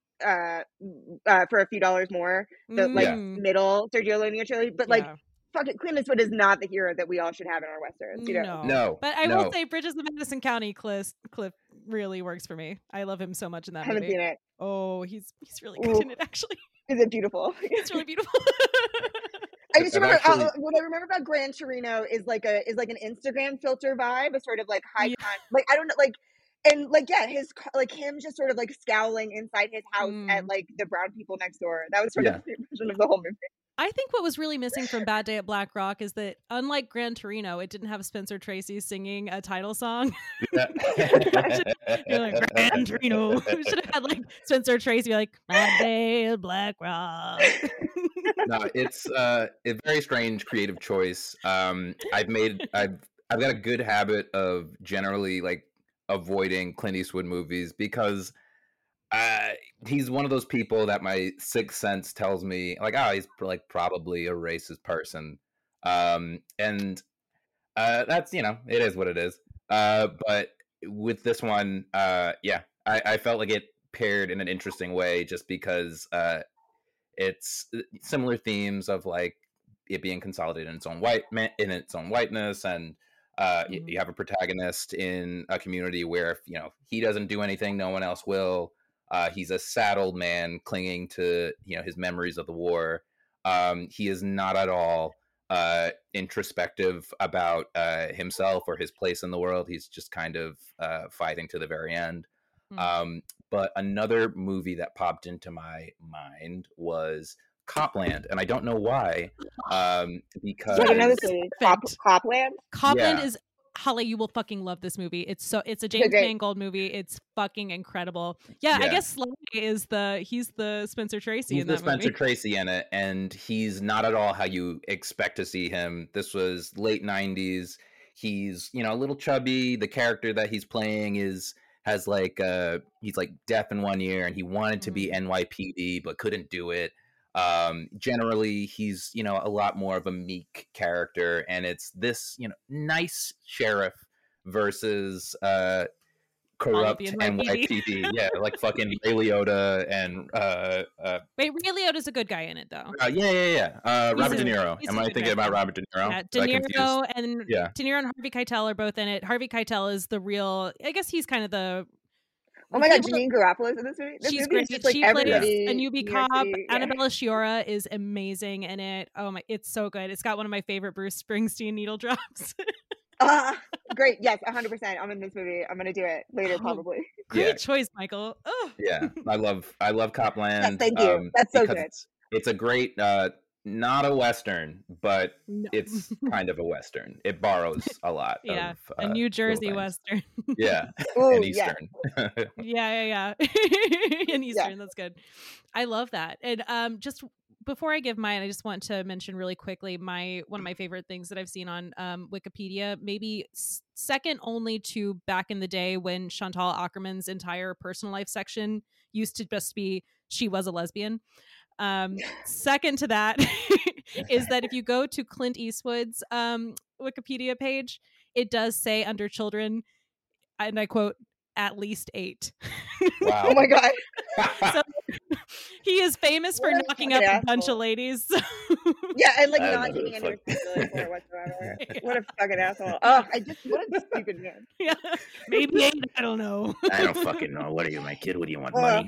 uh uh for a few dollars more, the like yeah. middle Sergio Leone trilogy. But like. Yeah. Fucking Clint Eastwood is not the hero that we all should have in our Westerns, you know? No. But I no. will say Bridges of Madison County, Cliff, Cliff really works for me. I love him so much in that Haven't movie. seen it. Oh, he's he's really good Ooh. in it, actually. Is it beautiful? It's really beautiful. I just I've remember actually- uh, what I remember about Gran Torino is like a is like an Instagram filter vibe, a sort of like high Yeah. con, like I don't know, like and like yeah, his like him just sort of like scowling inside his house Mm. at like the brown people next door. That was sort Yeah. of the impression of the whole movie. I think what was really missing from Bad Day at Black Rock is that, unlike Gran Torino, it didn't have Spencer Tracy singing a title song. Yeah. You're like, Gran Torino. We should have had like Spencer Tracy be like, Bad Day at Black Rock. No, it's uh, a very strange creative choice. Um, I've made I've I've got a good habit of generally like avoiding Clint Eastwood movies because uh, he's one of those people that my sixth sense tells me like, oh, he's like probably a racist person, um, and uh, that's you know it is what it is. Uh, but with this one, uh, yeah, I, I felt like it paired in an interesting way just because. Uh, It's similar themes of like it being consolidated in its own white in its own whiteness, and uh, mm-hmm. you, you have a protagonist in a community where if you know he doesn't do anything, no one else will. Uh, he's a saddled man clinging to you know his memories of the war. Um, he is not at all uh, introspective about uh, himself or his place in the world. He's just kind of uh, fighting to the very end. Mm-hmm. Um, but another movie that popped into my mind was Copland, and I don't know why. Um, because yeah, another movie, Cop, Copland. Copland yeah. is Holly. You will fucking love this movie. It's so it's a James okay. Mangold movie. It's fucking incredible. Yeah, yeah. I guess Sly is the he's the Spencer Tracy he's in the that Spencer movie. Tracy in it, and he's not at all how you expect to see him. This was late nineties. He's you know a little chubby. The character that he's playing is. Has like uh he's like deaf in one ear and he wanted to be N Y P D but couldn't do it. Um generally he's you know a lot more of a meek character, and it's this you know nice sheriff versus uh corrupt N Y P D. Yeah, like fucking Ray Liotta and uh uh wait Ray Liotta's a good guy in it though. Uh, yeah yeah yeah uh He's Robert a, De Niro. Am I thinking guy. about Robert De Niro? Yeah, De Niro and yeah. De Niro and Harvey Keitel are both in it. Harvey Keitel is the real I guess he's kind of the Oh my god, Janine Garofalo's in this movie. This She's movie great. is just like she everybody. plays a newbie cop. Yeah. Annabella Sciorra is amazing in it. Oh my, it's so good. It's got one of my favorite Bruce Springsteen needle drops. Ah, uh, great. Yes, one hundred percent. I'm in this movie. I'm going to do it later, oh, probably. Great yeah. choice, Michael. Oh. Yeah, I love I love Copland. Yeah, thank you. Um, That's so good. It's, it's a great, uh, not a Western, but no. it's kind of a Western. It borrows a lot. Yeah, of, a uh, New Jersey Western. Yeah, Ooh, and Eastern. Yeah, yeah, yeah. In Eastern, yeah. That's good. I love that. And um, just before I give mine, I just want to mention really quickly my one of my favorite things that I've seen on um, Wikipedia, maybe s- second only to back in the day when Chantal Akerman's entire personal life section used to just be she was a lesbian. Um, second to that is that if you go to Clint Eastwood's um, Wikipedia page, it does say under children, and I quote, at least eight. Wow. Oh my god. So, he is famous for what knocking up a asshole. bunch of ladies. Yeah, and like I not taking any responsibility for it whatsoever. Yeah. What a fucking asshole. Oh, I just what a stupid man. Yeah. Maybe eight, I don't know. I don't fucking know. What are you, my kid? What do you want, uh, money?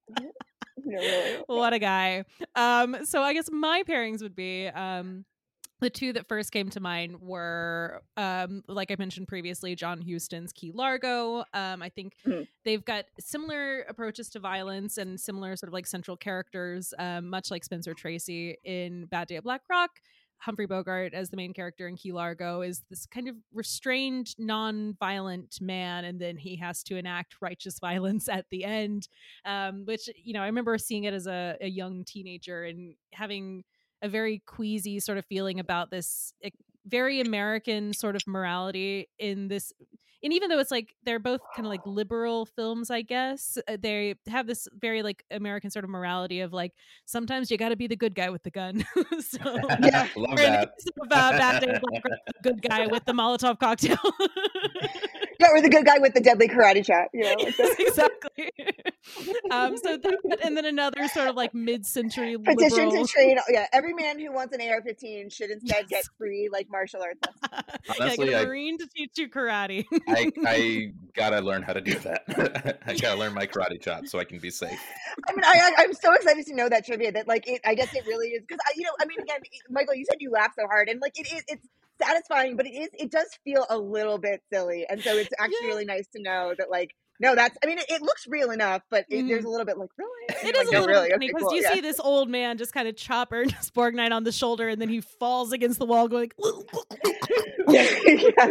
No, really. What a guy. Um, so I guess my pairings would be um the two that first came to mind were, um, like I mentioned previously, John Huston's Key Largo. Um, I think mm-hmm. they've got similar approaches to violence and similar sort of like central characters, um, much like Spencer Tracy in Bad Day at Black Rock. Humphrey Bogart as the main character in Key Largo is this kind of restrained, non-violent man, and then he has to enact righteous violence at the end, um, which, you know, I remember seeing it as a, a young teenager and having a very queasy sort of feeling about this very American sort of morality in this. And even though it's like they're both kind of like liberal films, I guess, they have this very like American sort of morality of like sometimes you got to be the good guy with the gun. So yeah, love that. About Bad Day, like, good guy with the Molotov cocktail. Yeah, or the good guy with the deadly karate chop, you know. Like Yes, exactly. um, so that, and then another sort of like mid-century petition liberal. to train. Yeah, every man who wants an A R fifteen should instead Yes. get free like martial arts lessons. yeah, Honestly, get a I- marine to teach you karate. I I gotta learn how to do that. I gotta learn my karate chop so I can be safe. I mean, I, I I'm so excited to know that trivia. That like it, I guess it really is because I, you know, I mean, again, Michael, you said you laugh so hard, and like it is, it's satisfying, but it is, it does feel a little bit silly, and so it's actually Yeah. really nice to know that like. No, that's. I mean, it, it looks real enough, but it, Mhm. there's a little bit like really. It You're is like, a no, little really? funny Okay, because cool, you yeah. see this old man just kind of chop Ernest Borgnine on the shoulder, and then he falls against the wall, going. yeah.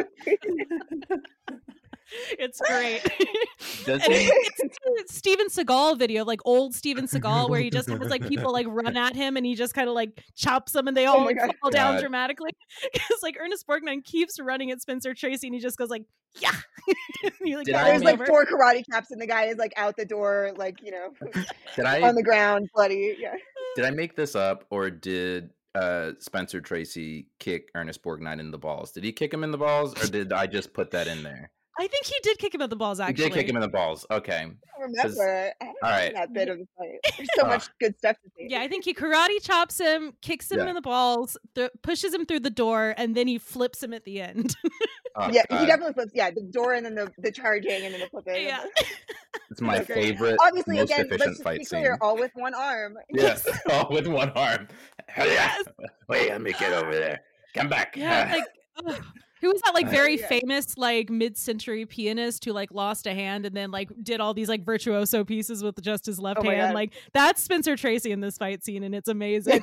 It's great. Does And he? it's a Steven Seagal video, like old Steven Seagal, where he just has like people like run at him, and he just kind of like chops them, and they all Oh my like, God. fall down God. dramatically. Because like Ernest Borgnine keeps running at Spencer Tracy, and he just goes like, "Yeah." And he, like, Did falls I There's like over. four karate chops, and the guy is like out the door, like you know, Did I on the ground, bloody. Yeah. did I make this up, or did uh, Spencer Tracy kick Ernest Borgnine in the balls? Did he kick him in the balls, or did I just put that in there? I think he did kick him at the balls. Actually, He did kick him in the balls. Okay. I don't remember. I haven't all seen right. that bit of the fight. There's so Ah. much good stuff to see. Yeah, I think he karate chops him, kicks him Yeah. in the balls, th- pushes him through the door, and then he flips him at the end. Oh, yeah, God. he definitely flips. Yeah, the door and then the, the charging and then the flipping. yeah. It's my Okay. favorite, Obviously, most again, let's efficient just fight be scene. clear, all with one arm. Yes, all with one arm. Hell yeah. Yes. Wait, let me get over there. Come back. Yeah, like ugh. Who was that like very Yeah. famous like mid-century pianist who like lost a hand and then like did all these like virtuoso pieces with just his left Oh my hand? God. Like that's Spencer Tracy in this fight scene, and it's amazing.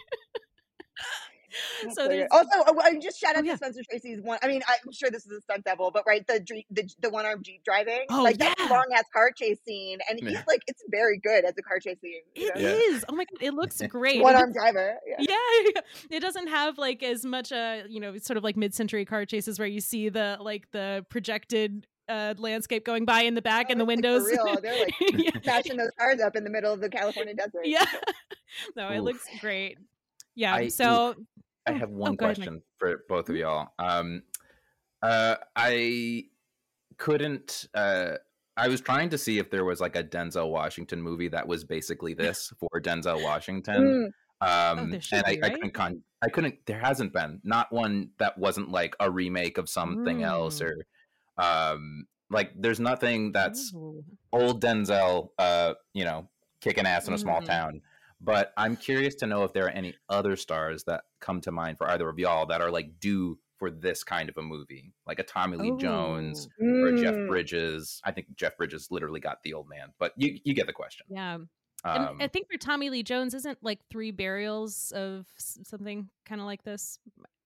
That's So so there's good. Also, uh, uh, just shout Oh, out yeah. to Spencer Tracy's one. I mean, I'm sure this is a stunt double, but right, the dre- the, the one arm Jeep driving, Oh, like that yeah. long ass car chase scene, and he's Yeah. like, it's very good as a car chase scene. You It know? is. Yeah. Oh my god, it looks great. One It arm driver. Yeah. Yeah, yeah. It doesn't have like as much uh you know sort of like mid-century car chases where you see the like the projected uh landscape going by in the back Oh, and the it's, like, windows. for real. They're like yeah. smashing those cars up in the middle of the California desert. Yeah. No, it Oof. looks great. Yeah. I- so I Oh, have oh, one go ahead, Mike. question for both of y'all. Um, uh, I couldn't. Uh, I was trying to see if there was like a Denzel Washington movie that was basically this for Denzel Washington. Mm, Um, there should and I, be, I right? couldn't. Con- I couldn't. There hasn't been not one that wasn't like a remake of something else, Mm. or um, like there's nothing that's Ooh. old Denzel, uh, you know, kicking ass in a small Mhm. town. But I'm curious to know if there are any other stars that come to mind for either of y'all that are like due for this kind of a movie, like a Tommy Lee Jones Ooh. or a Jeff mm. Bridges. I think Jeff Bridges literally got the old man, but you you get the question. Yeah. Um, And I think for Tommy Lee Jones, isn't like Three Burials of s- something kind of like this?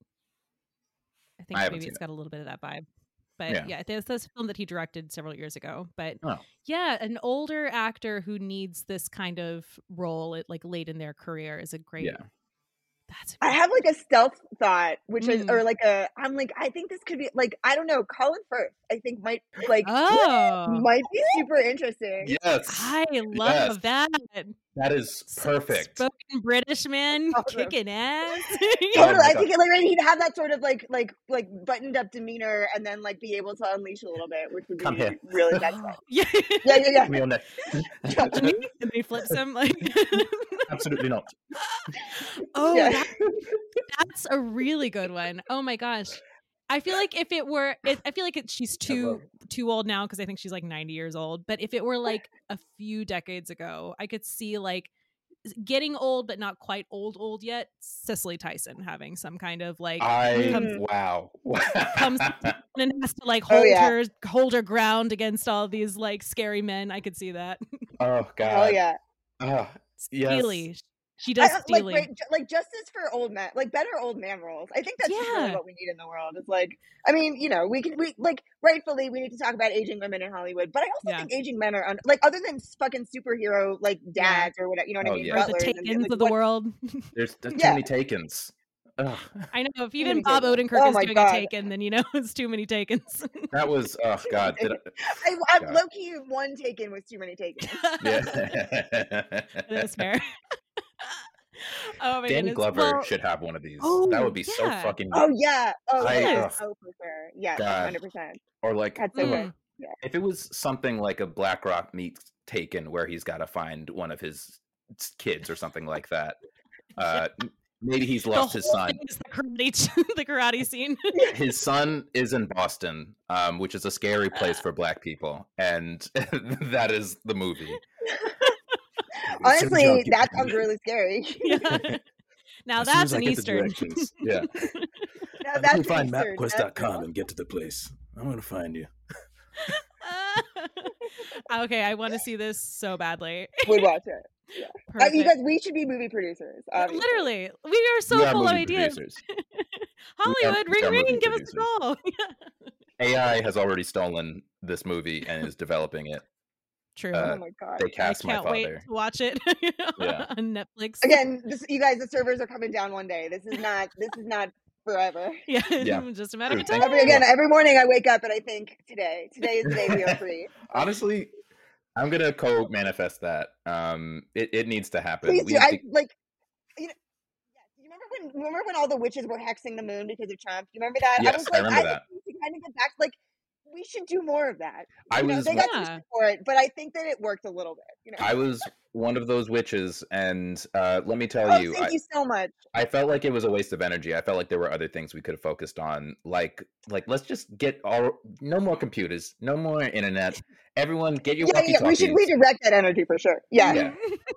I think I haven't maybe seen it's it. got a little bit of that vibe. But Yeah. yeah, there's this film that he directed several years ago. But Oh. yeah, an older actor who needs this kind of role at like late in their career is a great. Yeah. That's. I have like a stealth thought, which is, Mm. or like a, I'm like, I think this could be like, I don't know, Colin Firth. I think might like Oh, might be super interesting. Yes, I love that. that is perfect. Spoken British man Awesome. kicking ass. Totally, Oh my I God. think like right, he'd have that sort of like like like buttoned up demeanor, and then like be able to unleash a little bit, which would be Come here. really satisfying. yeah. Yeah, yeah, yeah. Me on that. And he flips him like. Absolutely not. Oh, Yeah. that, that's a really good one. Oh my gosh. I feel like if it were, it, I feel like it, she's too too old now because I think she's like ninety years old. But if it were like a few decades ago, I could see like getting old but not quite old old yet. Cicely Tyson having some kind of like I comes, wow. comes and has to like Oh, hold yeah. her hold her ground against all these like scary men. I could see that. Oh God. Oh yeah. Ah, yes. Steely. She does I, like, Steely. right, ju- like justice for old men, like better old man roles. I think that's just really Yeah. what we need in the world. It's like, I mean, you know, we can, we like rightfully we need to talk about aging women in Hollywood, but I also Yeah. think aging men are un- like other than fucking superhero like dads or whatever, you know what Oh, I mean? yeah. Or the Butlers and- and, Takens like, of the what- world. There's, there's too Yeah. many takens. Ugh, I know if Too even many Bob takens. Odenkirk Oh is my doing God. a Taken, then you know it's too many Takens. that was oh God. Did I, I, I'm God. low key one taken with too many takens. yeah. That's fair. Oh my Danny goodness. Glover Well, should have one of these. Oh, that would be so yeah. fucking. Oh yeah. Oh I- yeah. ugh. Oh for sure. Yeah. God. Hundred percent. Or like, That's so Mm. good. Yeah. if it was something like a Black Rock meets Taken, where he's got to find one of his s- kids or something like that. Uh, m- maybe he's The lost his whole son. thing is the karate, the karate scene. His son is in Boston, um, which is a scary place for Black people, and that is the movie. Honestly, that sounds really scary. Yeah. Now As soon that's as I an get the Eastern. directions. Yeah. Now Let that's me an find Eastern. mapquest That's dot com real. and get to the place. I'm gonna find you. Okay, I want to see this so badly. Would watch it. Uh, Perfect. you guys, we should be movie producers. Obviously. Literally, we are so We are full of movie ideas. producers. Hollywood, we are ring movie ring, give us a producers. call. A I has already stolen this movie and is developing it. True. Uh, Oh my god. They I cast my can't wait father. to watch it Yeah. on Netflix. Again, this, you guys, the servers are coming down one day. This is not. This is not forever. Yeah, Yeah. just a matter of Dude, time. thank- Every again, every morning I wake up and I think today. Today is the day we are free. Honestly, I'm gonna co-manifest that. Um, it, it needs to happen. Please We do. need I to- like. You know, yeah, you remember when? Remember when all the witches were hexing the moon because of Trump? You remember that? Yes, I was I like, remember I that. think we should kind of get back. Like, we should do more of that. I You know, was they got Yeah. some shit for it, but I think that it worked a little bit. You know. I was one of those witches, and uh, let me tell oh, you, thank I, you so much. I felt like it was a waste of energy. I felt like there were other things we could have focused on, like like let's just get all no more computers, no more internet. Everyone, get your Yeah, yeah, we should walkie-talkies. redirect that energy for sure. Yeah. Yeah.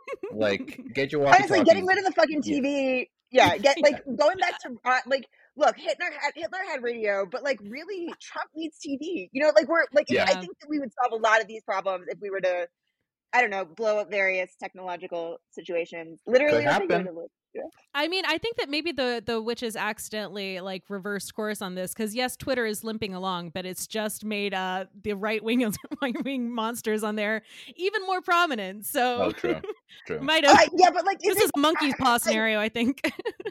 Like, get your walkie-talkies. Honestly, getting rid of the fucking T V. Yeah, get like going back to uh, like look, Hitler had Hitler had radio, but like really, Trump needs T V. You know, like we're like Yeah. I think that we would solve a lot of these problems if we were to, I don't know, blow up various technological situations, literally Could or happen. figuratively. Yeah. I mean, I think that maybe the the witches accidentally like reversed course on this because yes, Twitter is limping along, but it's just made uh the right wing right wing monsters on there even more prominent. So Oh, true, true. might have. Uh, yeah, but like This is is it, a monkey's I- paw I- scenario, I think.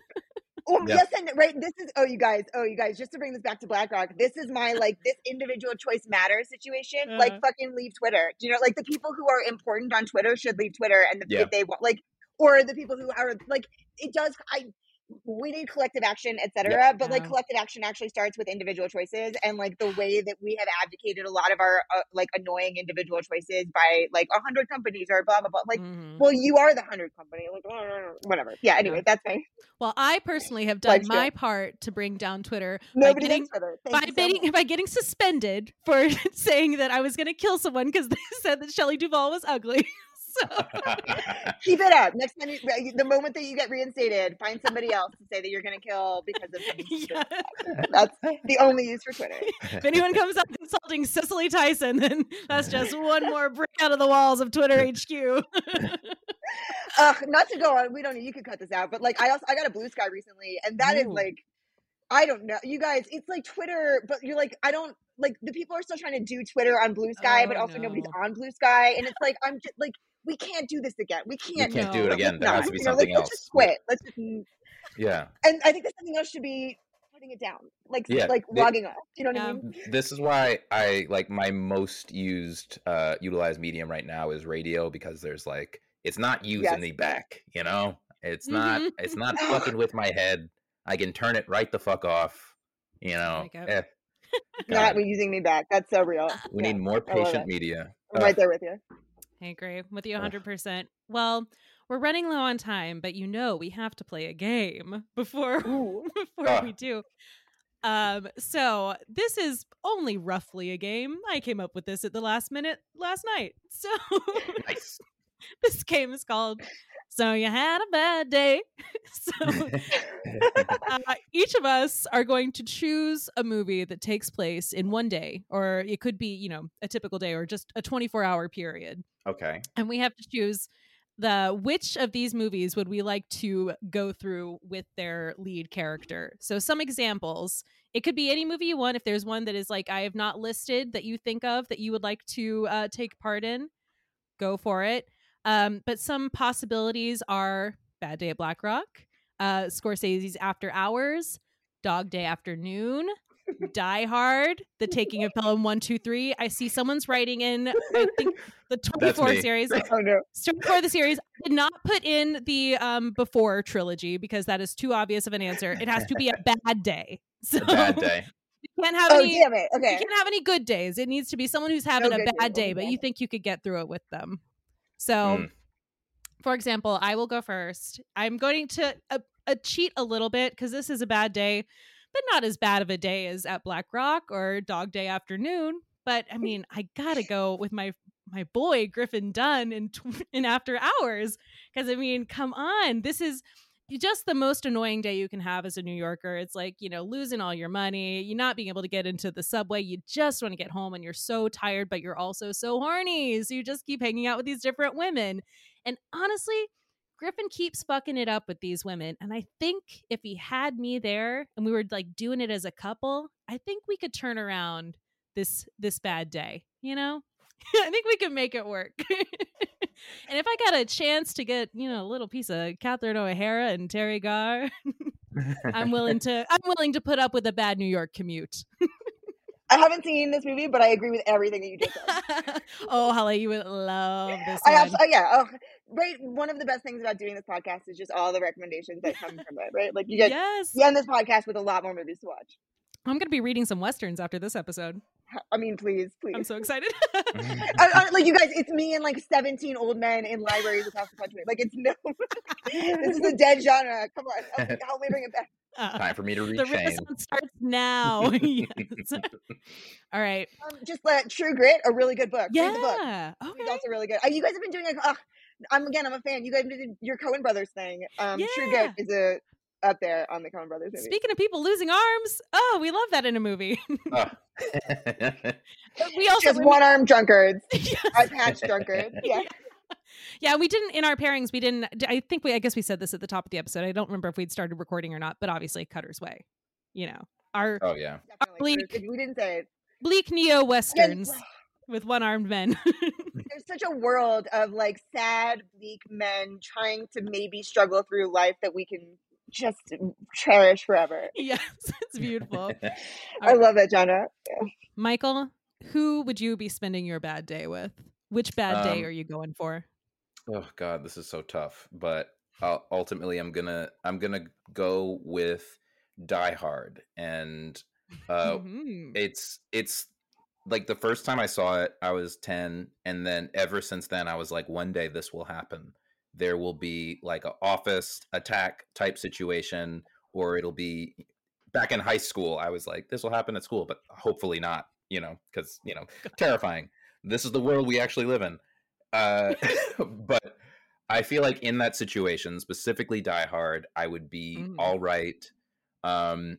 Well, Yeah. yes, and right. This is oh, you guys, oh, you guys. Just to bring this back to BlackRock, this is my like this individual choice matters situation. Uh-huh. Like fucking leave Twitter. Do you know, like the people who are important on Twitter should leave Twitter, and the, Yeah. if they want, like, or the people who are like, it does. I we need collective action, et cetera. But like Yeah. collective action actually starts with individual choices, and like the way that we have abdicated a lot of our uh, like annoying individual choices by like a hundred companies or blah blah blah. Like, Mhm. well, you are the hundred company. Like, whatever. Yeah. Anyway, Yeah. that's fine. Well, I personally have done Life's my good. part to bring down Twitter Nobody by getting likes Twitter. Thank by you so getting much. by getting suspended for saying that I was going to kill someone because they said that Shelley Duvall was ugly. So Keep it up. Next time, you, the moment that you get reinstated, find somebody else to say that you're going to kill because of something stupid. yeah. That's the only use for Twitter. If anyone comes up insulting Cicely Tyson, then that's just one more brick out of the walls of Twitter H Q. Ugh, not to go on. We don't. You could cut this out. But like, I also I got a Blue Sky recently, and that is Ooh. like, I don't know, you guys. It's like Twitter, but you're like, I don't like the people are still trying to do Twitter on Blue Sky, Oh, but also nobody's no. on Blue Sky, and it's like I'm just like. We can't do this again. We can't. can't do it let's again. There not, has to be you know, something like, let's else. just quit. Let's just, Yeah. and I think that something else should be putting it down, like Yeah, like they- logging off. Do you know what I Yeah. mean? This is why I like my most used uh utilized medium right now is radio, because there's like it's not using Yes. the back, you know? It's not Mhm. it's not fucking with my head. I can turn it right the fuck off. You know. Wake up. Eh, Not God, using me back. That's so real. we Yeah, need more I love patient it. media. I'm Ugh. right there with you. I agree with you Ugh. one hundred percent. Well, we're running low on time, but you know we have to play a game before Ooh. before Ah. we do. Um, so this is only roughly a game. I came up with this at the last minute last night. So Nice. this game is called So You Had a Bad Day. So uh, each of us are going to choose a movie that takes place in one day, or it could be, you know, a typical day or just a twenty-four hour period. Okay. And we have to choose the which of these movies would we like to go through with their lead character. So some examples. It could be any movie you want. If there's one that is like I have not listed that you think of that you would like to uh, take part in, go for it. Um, but some possibilities are Bad Day at Black Rock, uh, Scorsese's After Hours, Dog Day Afternoon, Die Hard, The Taking of Pelham one two three. I see someone's writing in, I think, the twenty-four me. series. Oh no. For the series, I did not put in the um, Before trilogy because that is too obvious of an answer. It has to be a bad day. So A bad day. You can't have Oh, any. damn it. You Okay. can't have any good days. It needs to be someone who's having No a good bad days, day, only but bad you days. think you could get through it with them. So, Mm. for example, I will go first. I'm going to uh, uh, cheat a little bit because this is a bad day, but not as bad of a day as at Black Rock or Dog Day Afternoon. But I mean, I gotta go with my my boy Griffin Dunn in tw- in After Hours because I mean, come on, this is just the most annoying day you can have as a New Yorker. It's like, you know, losing all your money, you not being able to get into the subway, you just want to get home and you're so tired, but you're also so horny. So you just keep hanging out with these different women. And honestly, Griffin keeps fucking it up with these women. And I think if he had me there and we were like doing it as a couple, I think we could turn around this this bad day, you know? I think we can make it work. And if I got a chance to get, you know, a little piece of Catherine O'Hara and Terry Garr, I'm willing to I'm willing to put up with a bad New York commute. I haven't seen this movie, but I agree with everything that you just said. Oh, Holly, you would love this I one. have, oh, yeah. Oh, right. One of the best things about doing this podcast is just all the recommendations that come from it, right? Like you get Yes. you end this podcast with a lot more movies to watch. I'm going to be reading some Westerns after this episode. I mean, please, please. I'm so excited. I, I, like you guys, it's me and like seventeen old men in libraries across the country. Like it's no, this is a dead genre. Come on, help, help me bring it back. Uh, Time for me to read the Shane. Renaissance starts now. Yes. All right. Um, just let True Grit, a really good book. Read the book. Yeah. It's Okay. also really good. Uh, you guys have been doing a. Uh, I'm again. I'm a fan. You guys did your Coen Brothers thing. Um, True Grit Yeah. is a up there on the Coen Brothers movie. Speaking of people losing arms, oh, we love that in a movie. Oh. But we also Just rem- one arm drunkards, Yes. eye patch drunkards. Yeah. Yeah, we didn't in our pairings. We didn't. I think we. I guess we said this at the top of the episode. I don't remember if we'd started recording or not. But obviously, Cutter's Way. You know, our Oh yeah. Definitely. Bleak. If we didn't say it. bleak neo westerns with one armed men. There's such a world of like sad, bleak men trying to maybe struggle through life that we can just cherish forever. Yes, it's beautiful. I love that genre. Yeah. Michael, who would you be spending your bad day with? Which bad day Um, are you going for? Oh God, this is so tough. But uh, ultimately, I'm gonna I'm gonna go with Die Hard, and uh, Mhm. it's it's like the first time I saw it, I was ten, and then ever since then, I was like, one day this will happen. There will be like an office attack type situation, or it'll be back in high school. I was like, this will happen at school, but hopefully not. You know, because you know, terrifying. This is the world we actually live in. Uh, but I feel like in that situation, specifically Die Hard, I would be Mm. all right. Um,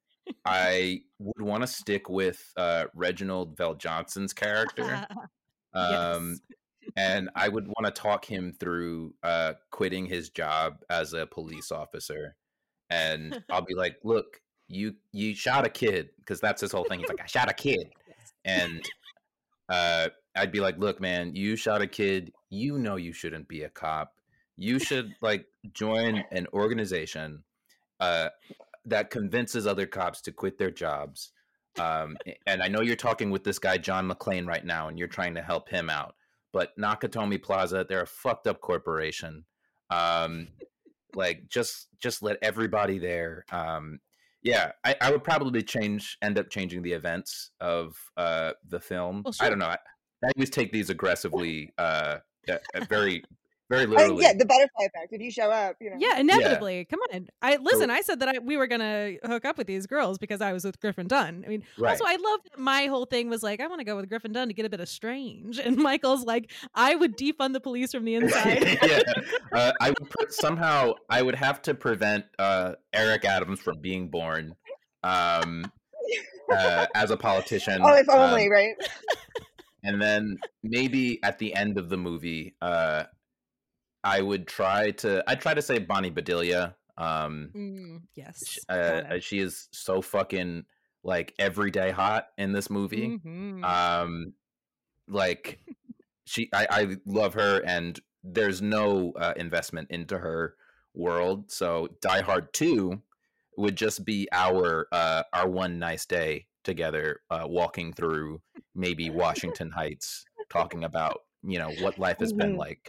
I would want to stick with uh, Reginald Vell Johnson's character. Um, and I would want to talk him through uh, quitting his job as a police officer. And I'll be like, look, you you shot a kid, because that's his whole thing. He's like, I shot a kid. And uh, I'd be like, look, man, you shot a kid. You know you shouldn't be a cop. You should like join an organization uh, that convinces other cops to quit their jobs. Um, and I know you're talking with this guy, John McClane, right now, and you're trying to help him out. But Nakatomi Plaza, they're a fucked up corporation. Um, like, just just let everybody there. Um, yeah, I, I would probably change, end up changing the events of uh, the film. Well, I sure. don't know. I, I always take these aggressively, uh, uh, very, very I, literally. yeah, the butterfly effect. If you show up, you know. Yeah, inevitably. Come on. I listen. I said that I, we were gonna hook up with these girls because I was with Griffin Dunn. I mean, Right. also I love that my whole thing was like, I want to go with Griffin Dunn to get a bit of strange, and Michael's like, I would defund the police from the inside. Yeah, uh, I would put, somehow I would have to prevent uh, Eric Adams from being born um, uh, as a politician. Oh, if only, um, right? And then maybe at the end of the movie, uh, I would try to. I try to say Bonnie Bedelia. Um, Mm, yes. sh- got uh, it. she is so fucking like everyday hot in this movie. Mhm. Um, like she, I, I love her, and there's no uh, investment into her world. So Die Hard two would just be our uh, our one nice day together, uh, walking through maybe Washington Heights, talking about you know what life has been Mhm. like.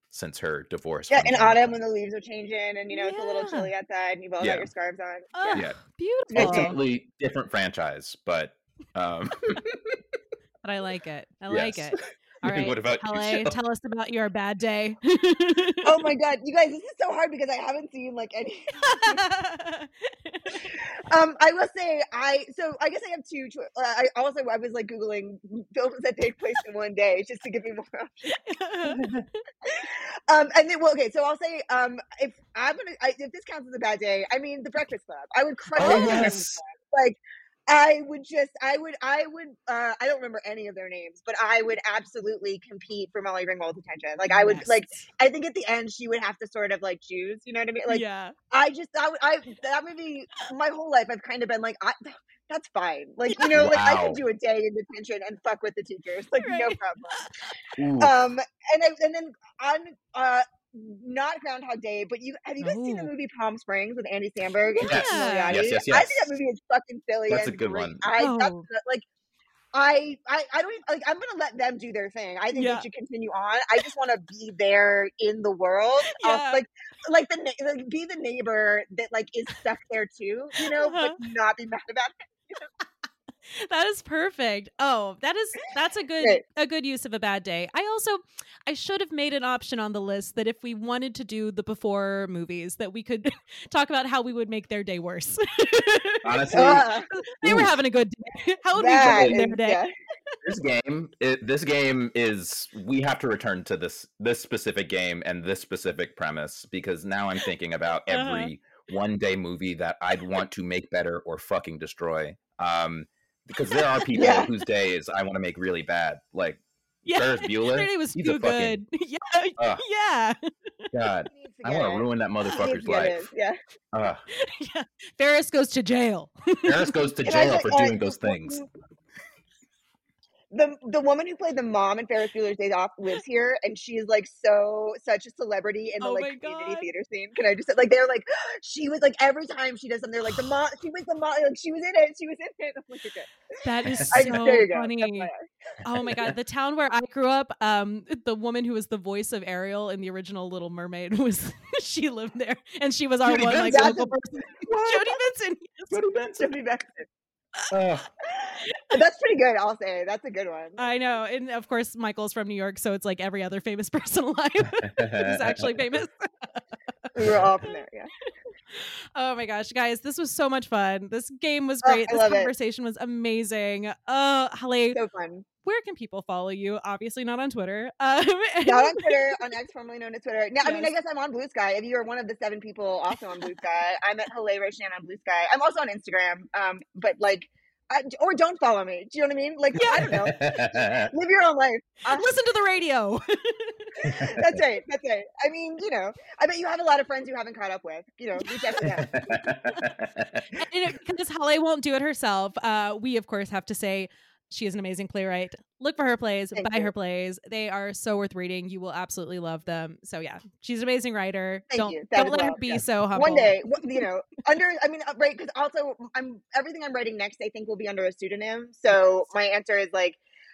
since her divorce. Yeah, from in Jonathan. autumn when the leaves are changing and, you know, it's a little Yeah. chilly outside and you've all Yeah. got your scarves on. Oh, Yeah. beautiful. Okay. Totally different franchise, but um, But I like it. I like yes. it. All right, What about you, Halle, Jill? tell us about your bad day. Oh my god, you guys, this is so hard because I haven't seen like any. um, I will say I so I guess I have two. Cho- uh, I also I was like googling films that take place in one day just to give me more options. um, and then well, okay, so I'll say um, if I'm gonna I, if this counts as a bad day, I mean The Breakfast Club. I would crush Oh, it. yes. Like. I would just, I would, I would, uh, I don't remember any of their names, but I would absolutely compete for Molly Ringwald's attention. Like, I would, Yes. like, I think at the end she would have to sort of like choose, you know what I mean? Like, yeah. I just, I would, I, that movie, my whole life, I've kind of been like, I, that's fine. Like, you know, like I Wow. could do a day in detention and fuck with the teachers. Like, no Right. problem. Ooh. Um, and I, and then on, uh, not Groundhog Day, but you have you guys seen the Ooh. movie Palm Springs with Andy Samberg and Yes. Jason Milioti? Yes, yes, I yes. think that movie is fucking silly That's a and good great. one. I that's Oh. like I, I I don't even, like I'm gonna let them do their thing. I think Yeah. they should continue on. I just want to be there in the world. I'll- Yeah. like like the na- like be the neighbor that like is stuck there too, you know, Uh-huh. but not be mad about it. That is perfect. Oh, that is that's a good Great. a good use of a bad day. I also I should have made an option on the list that if we wanted to do the before movies that we could talk about how we would make their day worse. Honestly, Uh, They were ooh. having a good day. How would we that ruin their is- day? yeah. this game, it, this game is. We have to return to this this specific game and this specific premise because now I'm thinking about Uh-huh. every one day movie that I'd want to make better or fucking destroy. Um, because there are people Yeah. whose days I want to make really bad, like Yeah. Ferris Bueller. Their day was He's a too fucking- good. Yeah. Ugh. Yeah. God. Needs I get want it. to ruin that He needs motherfucker's to get it. life. Yeah. Ugh. Yeah. Ferris goes to jail. Ferris goes to And I jail was for like, uh, doing those things. The the woman who played the mom in Ferris Bueller's Days Off lives here, and she's like so such a celebrity in the Oh like my community God. theater scene. Can I just say, like they're like she was like every time she does something, they're like the mom. She was the mom. Like she was in it. She was in it. I'm like, okay. That is I, so there you go. funny. That's my- Oh my god, the town where I grew up, um, the woman who was the voice of Ariel in the original Little Mermaid was she lived there, and she was our Jodie one like Benson. local person. Jodie Benson. yes. Jodie Benson. Jodie Benson. Ugh. That's pretty good. I'll say that's a good one. I know, and of course Michael's from New York, so it's like every other famous person alive who's actually famous. We were all from there. Yeah. Oh my gosh, guys, this was so much fun. This game was Oh, great. I this love it. conversation was amazing. Uh, Halle, So fun. where can people follow you? Obviously not on Twitter. Um, Not on Twitter, on X, formerly known as Twitter. Now, I mean, I Yes. guess I'm on Blue Sky. If you are one of the seven people also on Blue Sky, I'm at Halle Roshan on Blue Sky. I'm also on Instagram, um, but like, I, or don't follow me. Do you know what I mean? Like, I don't know. Live your own life. Uh, Listen to the radio. that's right. That's right. I mean, you know, I bet you have a lot of friends you haven't caught up with. You know, reach out to them. And because Halle won't do it herself, uh, we of course have to say she is an amazing playwright. Look for her plays, Thank buy you. her plays. They are so worth reading. You will absolutely love them. So yeah, she's an amazing writer. Thank don't you. That don't as let her well, be yes. so humble. One day, wh- you know, under, I mean, uh, right, because also I'm, everything I'm writing next, I think will be under a pseudonym. So my answer is like,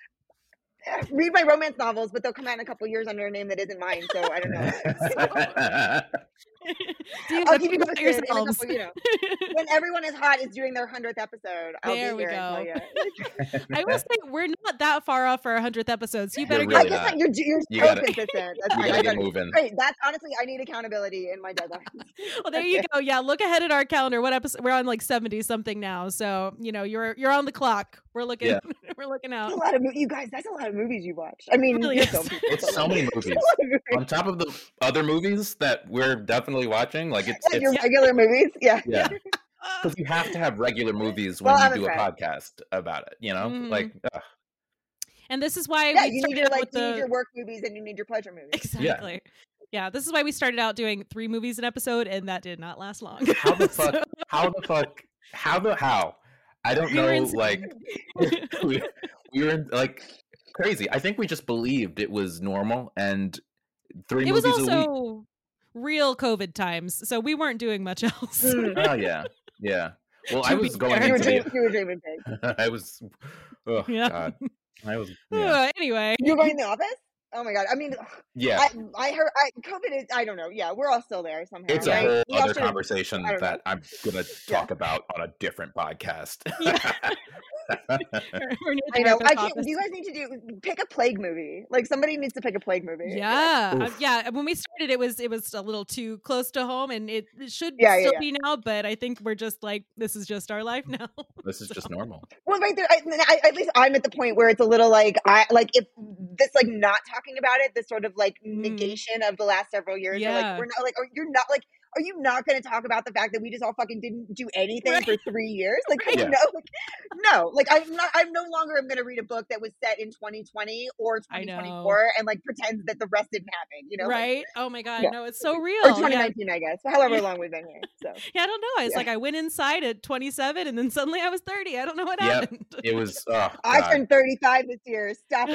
read my romance novels, but they'll come out in a couple years under a name that isn't mine. So I don't know. Do you I'll have keep you to posted in a yourselves? couple, you know, when everyone is hot is doing their hundredth episode. I'll There be we here and go. tell you. I will say we're not that far off for our hundredth episode, so you better You're get I really guess not. you're, you're You so gotta- consistent. That's You fine. gotta I get got- moving. Great. That's honestly, I need accountability in my deadlines. Well, there you go. Yeah, look ahead at our calendar. What episode? We're on like seventy something now, so you know you're you're on the clock. We're looking. Yeah. We're looking That's out. a lot of mo- you guys. That's a lot of movies you watch. I mean, Really you're is. film people, It's but, so like, many that's movies. a lot of movies. On top of the other movies that we're definitely watching, like it's Yeah, your it's regular movies. Yeah. yeah, Uh, because you have to have regular movies when Well, I'm you do a impressed. podcast about it. You know, Mhm. like ugh. and this is why Yeah, we you need started your out like with you need the your work movies and you need your pleasure movies. exactly. Yeah, this is why we started out doing three movies an episode, and that did not last long. How the So- fuck? How the fuck? How the how? I don't We were know. insane. Like we, we were like crazy. I think we just believed it was normal and three it was movies a week. also real COVID times, so we weren't doing much else. Mm. Oh yeah, yeah. Well, To I be was going fair. You were, into dream, the. you were dreaming big. I was. Oh Yeah. God. I was. Yeah. Uh, anyway, You were going in the office? Oh my God. I mean, Yeah. I, I heard I, COVID is, I don't know. Yeah, we're all still there somehow. It's a right? whole We all other should- conversation I don't that know. I'm going to Yeah. talk about on a different podcast. Or near the I know. therapist I can't. office. You guys need to do pick a plague movie. Like somebody needs to pick a plague movie. Yeah, uh, Oof. yeah. When we started, it was it was a little too close to home, and it, it should Yeah, yeah, still yeah. be now. But I think we're just like, this is just our life now. This is just normal. Well, right there. I, I, at least I'm at the point where it's a little like I like if this like not talking about it, this sort of like Mm. negation of the last several years. Or Yeah. like we're not like, or you're not like. Are you not going to talk about the fact that we just all fucking didn't do anything Right. for three years? Like, Right. you Yeah. know, like, no, like I'm not. I'm no longer. am going to read a book that was set in twenty twenty or I know. twenty twenty-four and like pretends that the rest didn't happen. You know, like, Right? Oh my God, Yeah. no, it's so real. or Yeah. twenty nineteen, I guess. However Yeah. long we've been here. So Yeah, I don't know. It's Yeah. like I went inside at twenty-seven, and then suddenly I was thirty. I don't know what Yep. happened. It was, oh, I God. turned thirty-five this year. Stop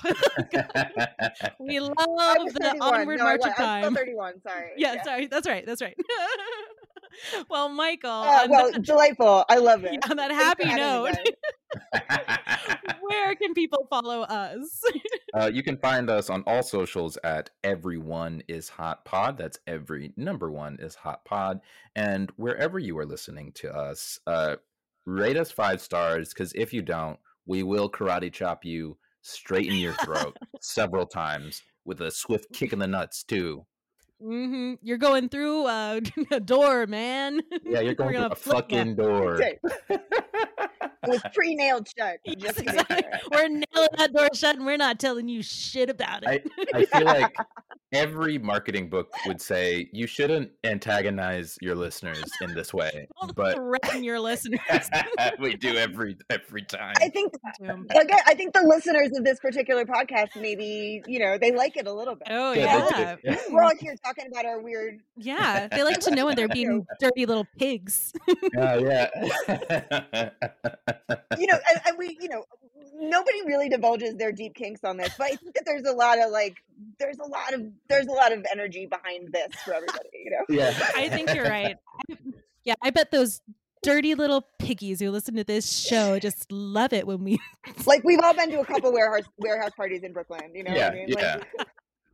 it. We love I was the thirty-one. onward No, I march was, of I was still time. thirty-one. Sorry. Yeah, sorry. That's right. That's right. Well, Michael, Uh, on well, that- delightful. I love it. on that Thanks for happy having me, note, guys. where can people follow us? Uh, you can find us on all socials at Everyone is Hot Pod. That's every number one is Hot Pod. And wherever you are listening to us, uh, rate us five stars, because if you don't, we will karate chop you straight in your throat several times with a swift kick in the nuts, too. hmm You're going through uh, a door, man. Yeah, you're We're going through gonna a flip ya. fucking door. Okay. It was pre-nailed shut. Just to be Exactly. clear. We're nailing that door shut, and we're not telling you shit about I, it. I feel like every marketing book would say you shouldn't antagonize your listeners in this way, Don't but threaten your listeners. we do every every time. I think Um, again, I think the listeners of this particular podcast maybe, you know, they like it a little bit. oh Yeah, yeah, they do. Yeah. We're all here talking about our weird yeah. They like to know when they're being dirty little pigs. Yeah, yeah. you know, and, and we, you know, nobody really divulges their deep kinks on this, but I think that there's a lot of like, there's a lot of, there's a lot of energy behind this for everybody, you know? Yeah. I think you're right. I- yeah, I bet those dirty little piggies who listen to this show just love it when we. Like we've all been to a couple warehouse warehouse parties in Brooklyn, you know Yeah, what I mean? yeah. Like,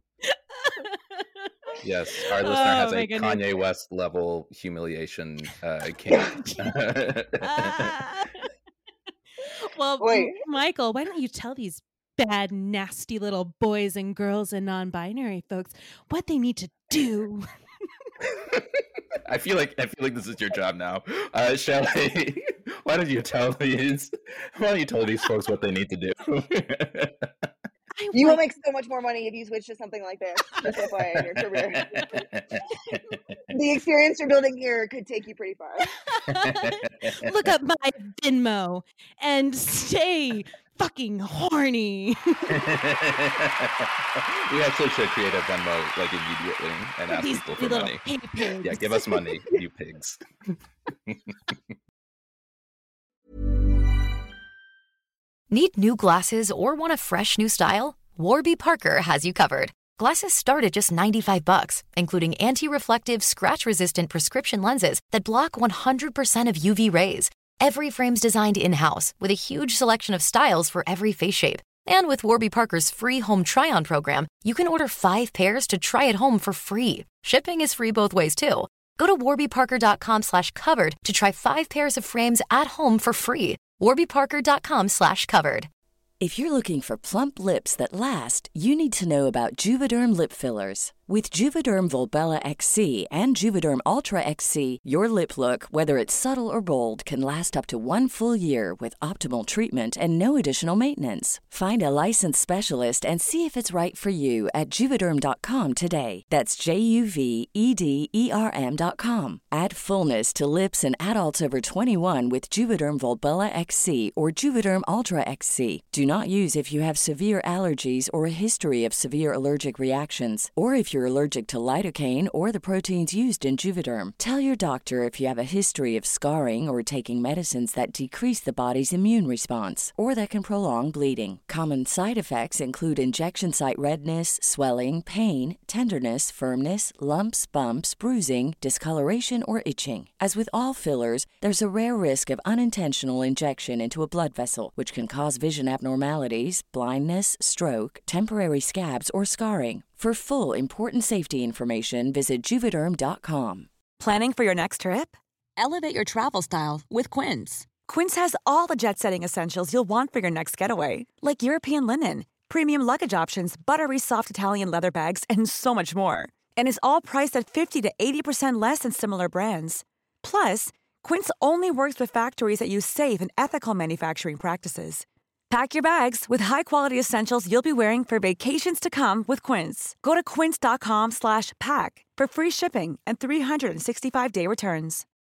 Yes, our listener Oh, has my a goodness. Kanye West level humiliation uh, kink. Ah. Well, Wait. M- Michael, why don't you tell these bad, nasty little boys and girls and non-binary folks what they need to do? I feel like I feel like this is your job now, uh, Shelley. Why don't you tell these? Why don't you tell these folks what they need to do? I you will want- make so much more money if you switch to something like this. Just F Y I in your career. The experience you're building here could take you pretty far. Look up my Venmo and stay fucking horny. We actually should create a Venmo like immediately and ask These people for little money. pig pigs. Yeah, give us money, you pigs. Need new glasses or want a fresh new style? Warby Parker has you covered. Glasses start at just ninety-five bucks, including anti-reflective, scratch-resistant prescription lenses that block one hundred percent of U V rays. Every frame's designed in-house with a huge selection of styles for every face shape. And with Warby Parker's free home try-on program, you can order five pairs to try at home for free. Shipping is free both ways, too. Go to warbyparker.com slash covered to try five pairs of frames at home for free. warbyparker.com slash covered. If you're looking for plump lips that last, you need to know about Juvederm lip fillers. With Juvederm Volbella X C and Juvederm Ultra X C, your lip look, whether it's subtle or bold, can last up to one full year with optimal treatment and no additional maintenance. Find a licensed specialist and see if it's right for you at juvederm dot com today. That's J U V E D E R M dot com. Add fullness to lips in adults over twenty-one with Juvederm Volbella X C or Juvederm Ultra X C. Do not use if you have severe allergies or a history of severe allergic reactions, or if you're you're allergic to lidocaine or the proteins used in Juvederm. Tell your doctor if you have a history of scarring or taking medicines that decrease the body's immune response or that can prolong bleeding. Common side effects include injection site redness, swelling, pain, tenderness, firmness, lumps, bumps, bruising, discoloration, or itching. As with all fillers, there's a rare risk of unintentional injection into a blood vessel, which can cause vision abnormalities, blindness, stroke, temporary scabs, or scarring. For full, important safety information, visit Juvederm dot com. Planning for your next trip? Elevate your travel style with Quince. Quince has all the jet-setting essentials you'll want for your next getaway, like European linen, premium luggage options, buttery soft Italian leather bags, and so much more. And is all priced at fifty to eighty percent less than similar brands. Plus, Quince only works with factories that use safe and ethical manufacturing practices. Pack your bags with high-quality essentials you'll be wearing for vacations to come with Quince. Go to quince dot com slash pack for free shipping and three sixty-five day returns.